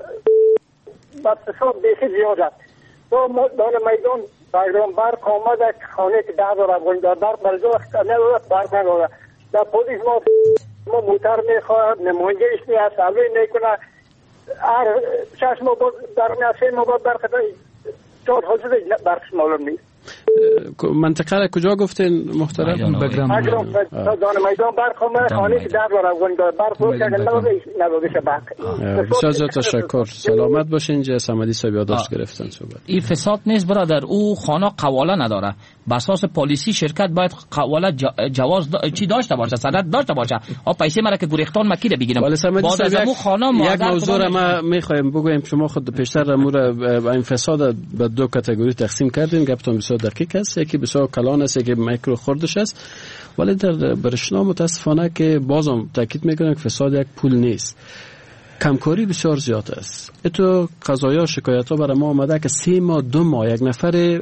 با فساد بیخی زیاد است. تو دان میدان بایران برق آمده که خانه که ده هزار افغانی دار برق بلدو ندارد برق ندارد. در پولیس ما ما موتر میخواهد نمایندهش نیست سالوی میکنه هر شش ماه در سه ماه برق چهار حال شده برقش معلوم نیست. منطقه را کجا گفتین محترم؟ بگرام دان میدان برق آمده خانه که ده هزار افغانی دار برق رو کردن نداده شه برق. بسیار زیاد تشکر. سلامت باشین. اینجا صمدی صاحب یادداشت گرفتن صحبت. این فساد نیست برادر، او خانه قواله نداره، بر اساس پالیسی شرکت باید قواله جواز دا... چی داشته باشه، سند داشته باشه. آ پیسه مرا که گریختان مکی بگیرم باز از امو خانه یک موضوع ما میخوایم بگویم. شما خود پیشتر امور این فساد به دو کاتگوری تقسیم کردین. گفتم بسیار دقیق است، یکی بسیار کلان است، یکی میکرو خردش است. ولی در برشنا متاسفانه که بازم تاکید میکنم که فساد یک پول نیست، کمکاری بسیار زیاد است. اتو قضایا شکایت ها برای ما آمده که سه ماه دو ماه یک نفر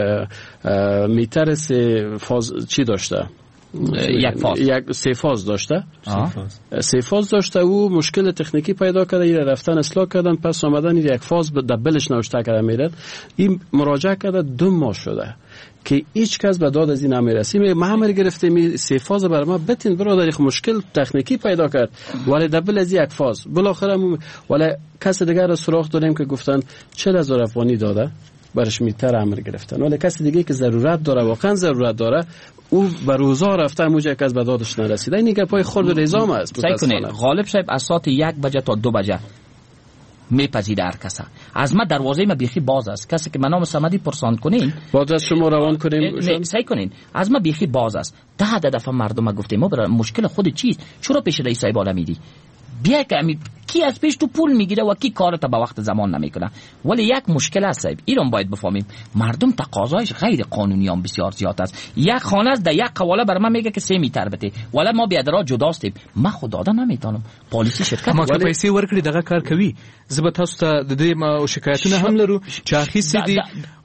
میتر سه فاز چی داشته، یک فاز یک سه فاز داشته سه فاز داشته و مشکل تکنیکی پیدا کرده، این رفتن اصلاح کردن، پس آمدن یک فاز به دبلش نوشته کرده میرد. این مراجعه کرده دو ماه شده که هیچ کس به داد از این نمیرسی. ما همه گرفته می سه فاز بر ما بتین برادر مشکل تکنیکی پیدا کرد ولی دبل از یک فاز بالاخره م... ولی کس دیگه را سراغ داریم که گفتن چهل هزار افغانی داده برش میتر امر گرفتن، ولی کس دیگه که ضرورت داره واقعا ضرورت داره او به روزا رفته موجه که از به دادش نرسیده. این که پای خورد و رزام است. غالب صاحب از ساعت یک بجه تا دو بجه میپذیره هر کسا. از ما دروازه ما بیخی باز است، کسی که من نام صمدی پرساند کنین باز از شما روان کنیم نه سعی کنین. از ما بیخی باز است. ده ده دفعه مردم ما گفتیم ما برای مشکل خود چیست، چرا پیش رئیس صاحب بالا میدی؟ بیا که امی کی از پیش تو پول میگیره و کی کارت به وقت زمان نمیکنه. ولی یک مشکل است صاحب، اینو باید بفهمیم. مردم تقاضایش غیر قانونی هم بسیار زیاد است. یک خانه از ده یک قواله بر من میگه که سه میتر بده، ولی ما بیادرا جداستیم. ما خدا دا نمیتونم پالیسی شرکت ما که پیسې ورکړي دغه کار کوي. زه تاسو ته د دې ما شکایتونه هم لرو چې اخیستې دي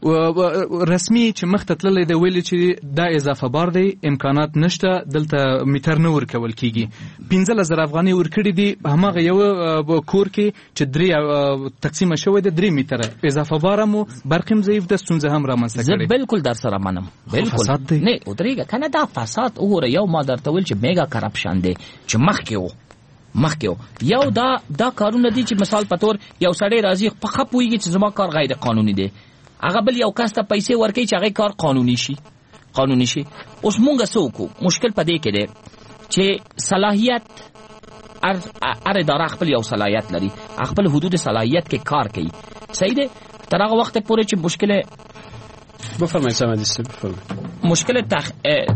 رسمي چې مخ ته تللی دی ویلي چې دا اضافه بار دی، امکانات نشته، دلته میټر نه ورکول کیږي. پنځه زره افغانۍ ورکړي دي هماغه یو کور کې چې درې تقسیم شوی دی، درې میټر اضافه بار مو برقم ضعیف ده، ستونزه هم رامنځته کړي. زه بالکل در سره منم، بالکل نه ودرېږه کنه دا فساد وګوره. یو ما درته ویل چې میگا کرپشن دی چې مخکې و مخکې یو دا دا کارونه دي چې مثال په تور یو سړی راځي په خپويږي چې زما کار غیر قانوني دی، هغه بل یو کس ته پیسې ورکړي چې هغه کار قانوني شي قانوني شي. اوس مونږه څه وکړو؟ مشکل پدې کې دی چې صلاحیت ار ار اداره خپل یو صلاحیت لري، خپل حدود صلاحیت کې کار کوي. صحیح دی. تر هغه وخت پورې چې مشکل بفرمایئ سمدي سه بفرمایئ مشکل تخ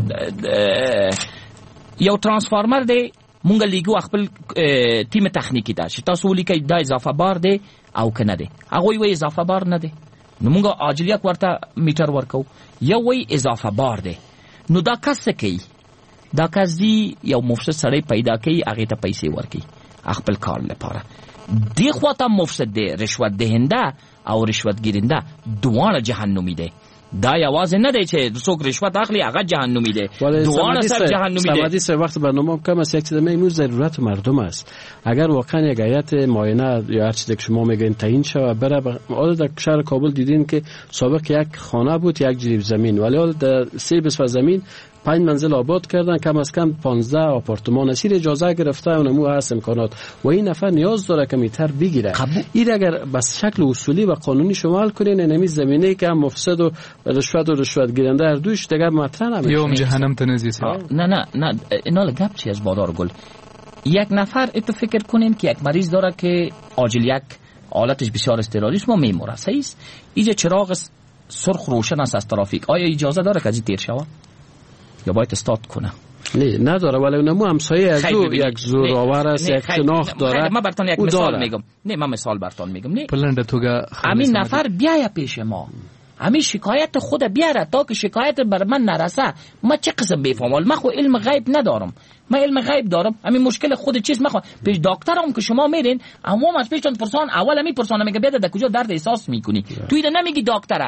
یو ترانسفارمر دی، مونږ لیګو خپل تیم تخنیکی دا چې تاسو ولیکئ دا اضافه بار دی او کنه دی. هغه وی اضافه بار نه دی، نو مونږ عاجلیت ورته میټر ورکو. یو وی اضافه بار دی، نو دا کس کوي دا کس دی یو مفسد سړی پیدا کوي، هغه ته پیسې ورکي خپل کار لپاره. دی خو ته مفسد دی، رشوت دهنده او رشوت گیرنده دواړه جهنمی دی. دا یوازې نه دی چې څوک رشوت اخلي هغه جهنمی دی، دواړه سر جهنمی دی. سمدی سه وقت برنامه کم است، یک چیز میمون ضرورت مردم است. اگر واقعا یک هیئت معاینه یا هر چیزی که شما میگین تعیین شوه بره حالا در شهر کابل دیدین که سابق یک خانه بود یک جریب زمین، ولی حالا در سه بسفر زمین پنج منزل آباد کردن، کم از کم پانزده آپارتمان اسیر اجازه گرفته و نمو هست امکانات و این نفر نیاز داره که میتر بگیره. این اگر بس شکل اصولی و قانونی شمال کنین نمی زمینه که هم مفسد و رشوت و رشوت گیرنده هر دوش دیگر مطرح نمیشه. یوم جهنم تنزیسی. نه نه نه اینا لگب چی از بادار گل. یک نفر اتو فکر کنیم که یک مریض داره که عاجل یک حالتش بسیار اضطراری است، ما میموره صحیح است. اینجا چراغ سرخ روشن است از ترافیک، آیا اجازه داره که از تیر شوه یا باید استاد کنه؟ نه نداره، ولی اونمو همسایه از او یک زورآور است، یک شناخت داره. من براتون یک مثال میگم. نه من مثال براتون میگم. نه پلنده توگه همین نفر بیاید پیش ما، همین شکایت خود بیاره تا که شکایت بر من نرسه ما چه قسم بفهمم؟ من خو علم غیب ندارم، من علم غیب دارم. همین مشکل خود چیز مخوام پیش دکترم که شما میرین عموم از پیشتون پرسان اول می پرسان میگه بیاد در کجا درد احساس میکنی، تو ایده نمیگی دکتره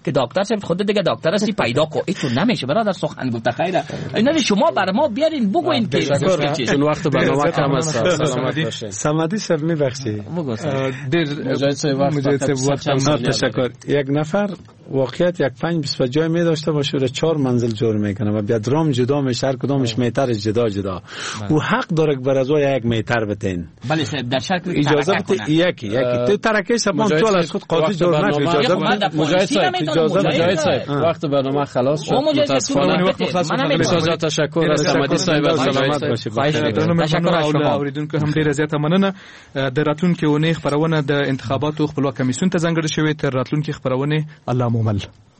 که دکتر صاحب خود دیگه دکتر هستی پیدا کو ایتون نمیشه برادر سخن گفته خیره اینا شما بر ما بیارین بگوین که چون وقت برنامه کم است. سلامت باشین. سمدی صاحب میبخشی دیر مجاهد صاحب وقت تشکر. یک نفر واقعیت یک پنج بیست جای می داشته باشه و چهار منزل جور میکنه و بیا درام جدا میشه، هر کدامش میتر جدا جدا و حق داره که بر از یک میتر بتین. بله صاحب در شرط اجازه بده یکی یکی تو ترکه سبان چال از خود قاضی جور نشه. اجازه بده مجاهد صاحب اجازه مجاهد صاحب وقت برنامه خلاص شد. متاسفانه وقت خلاص شد. بسیار تشکر از سمدی صاحب. سلامت باشید. تشکر از شما اوریدونکو هم ډیره زیاته مننه. د راتلونکي ونې خبرونه د انتخاباتو خپلواک کمیسیون ته ځانګړې شوې. تر راتلونکي خبرونه الله مومل.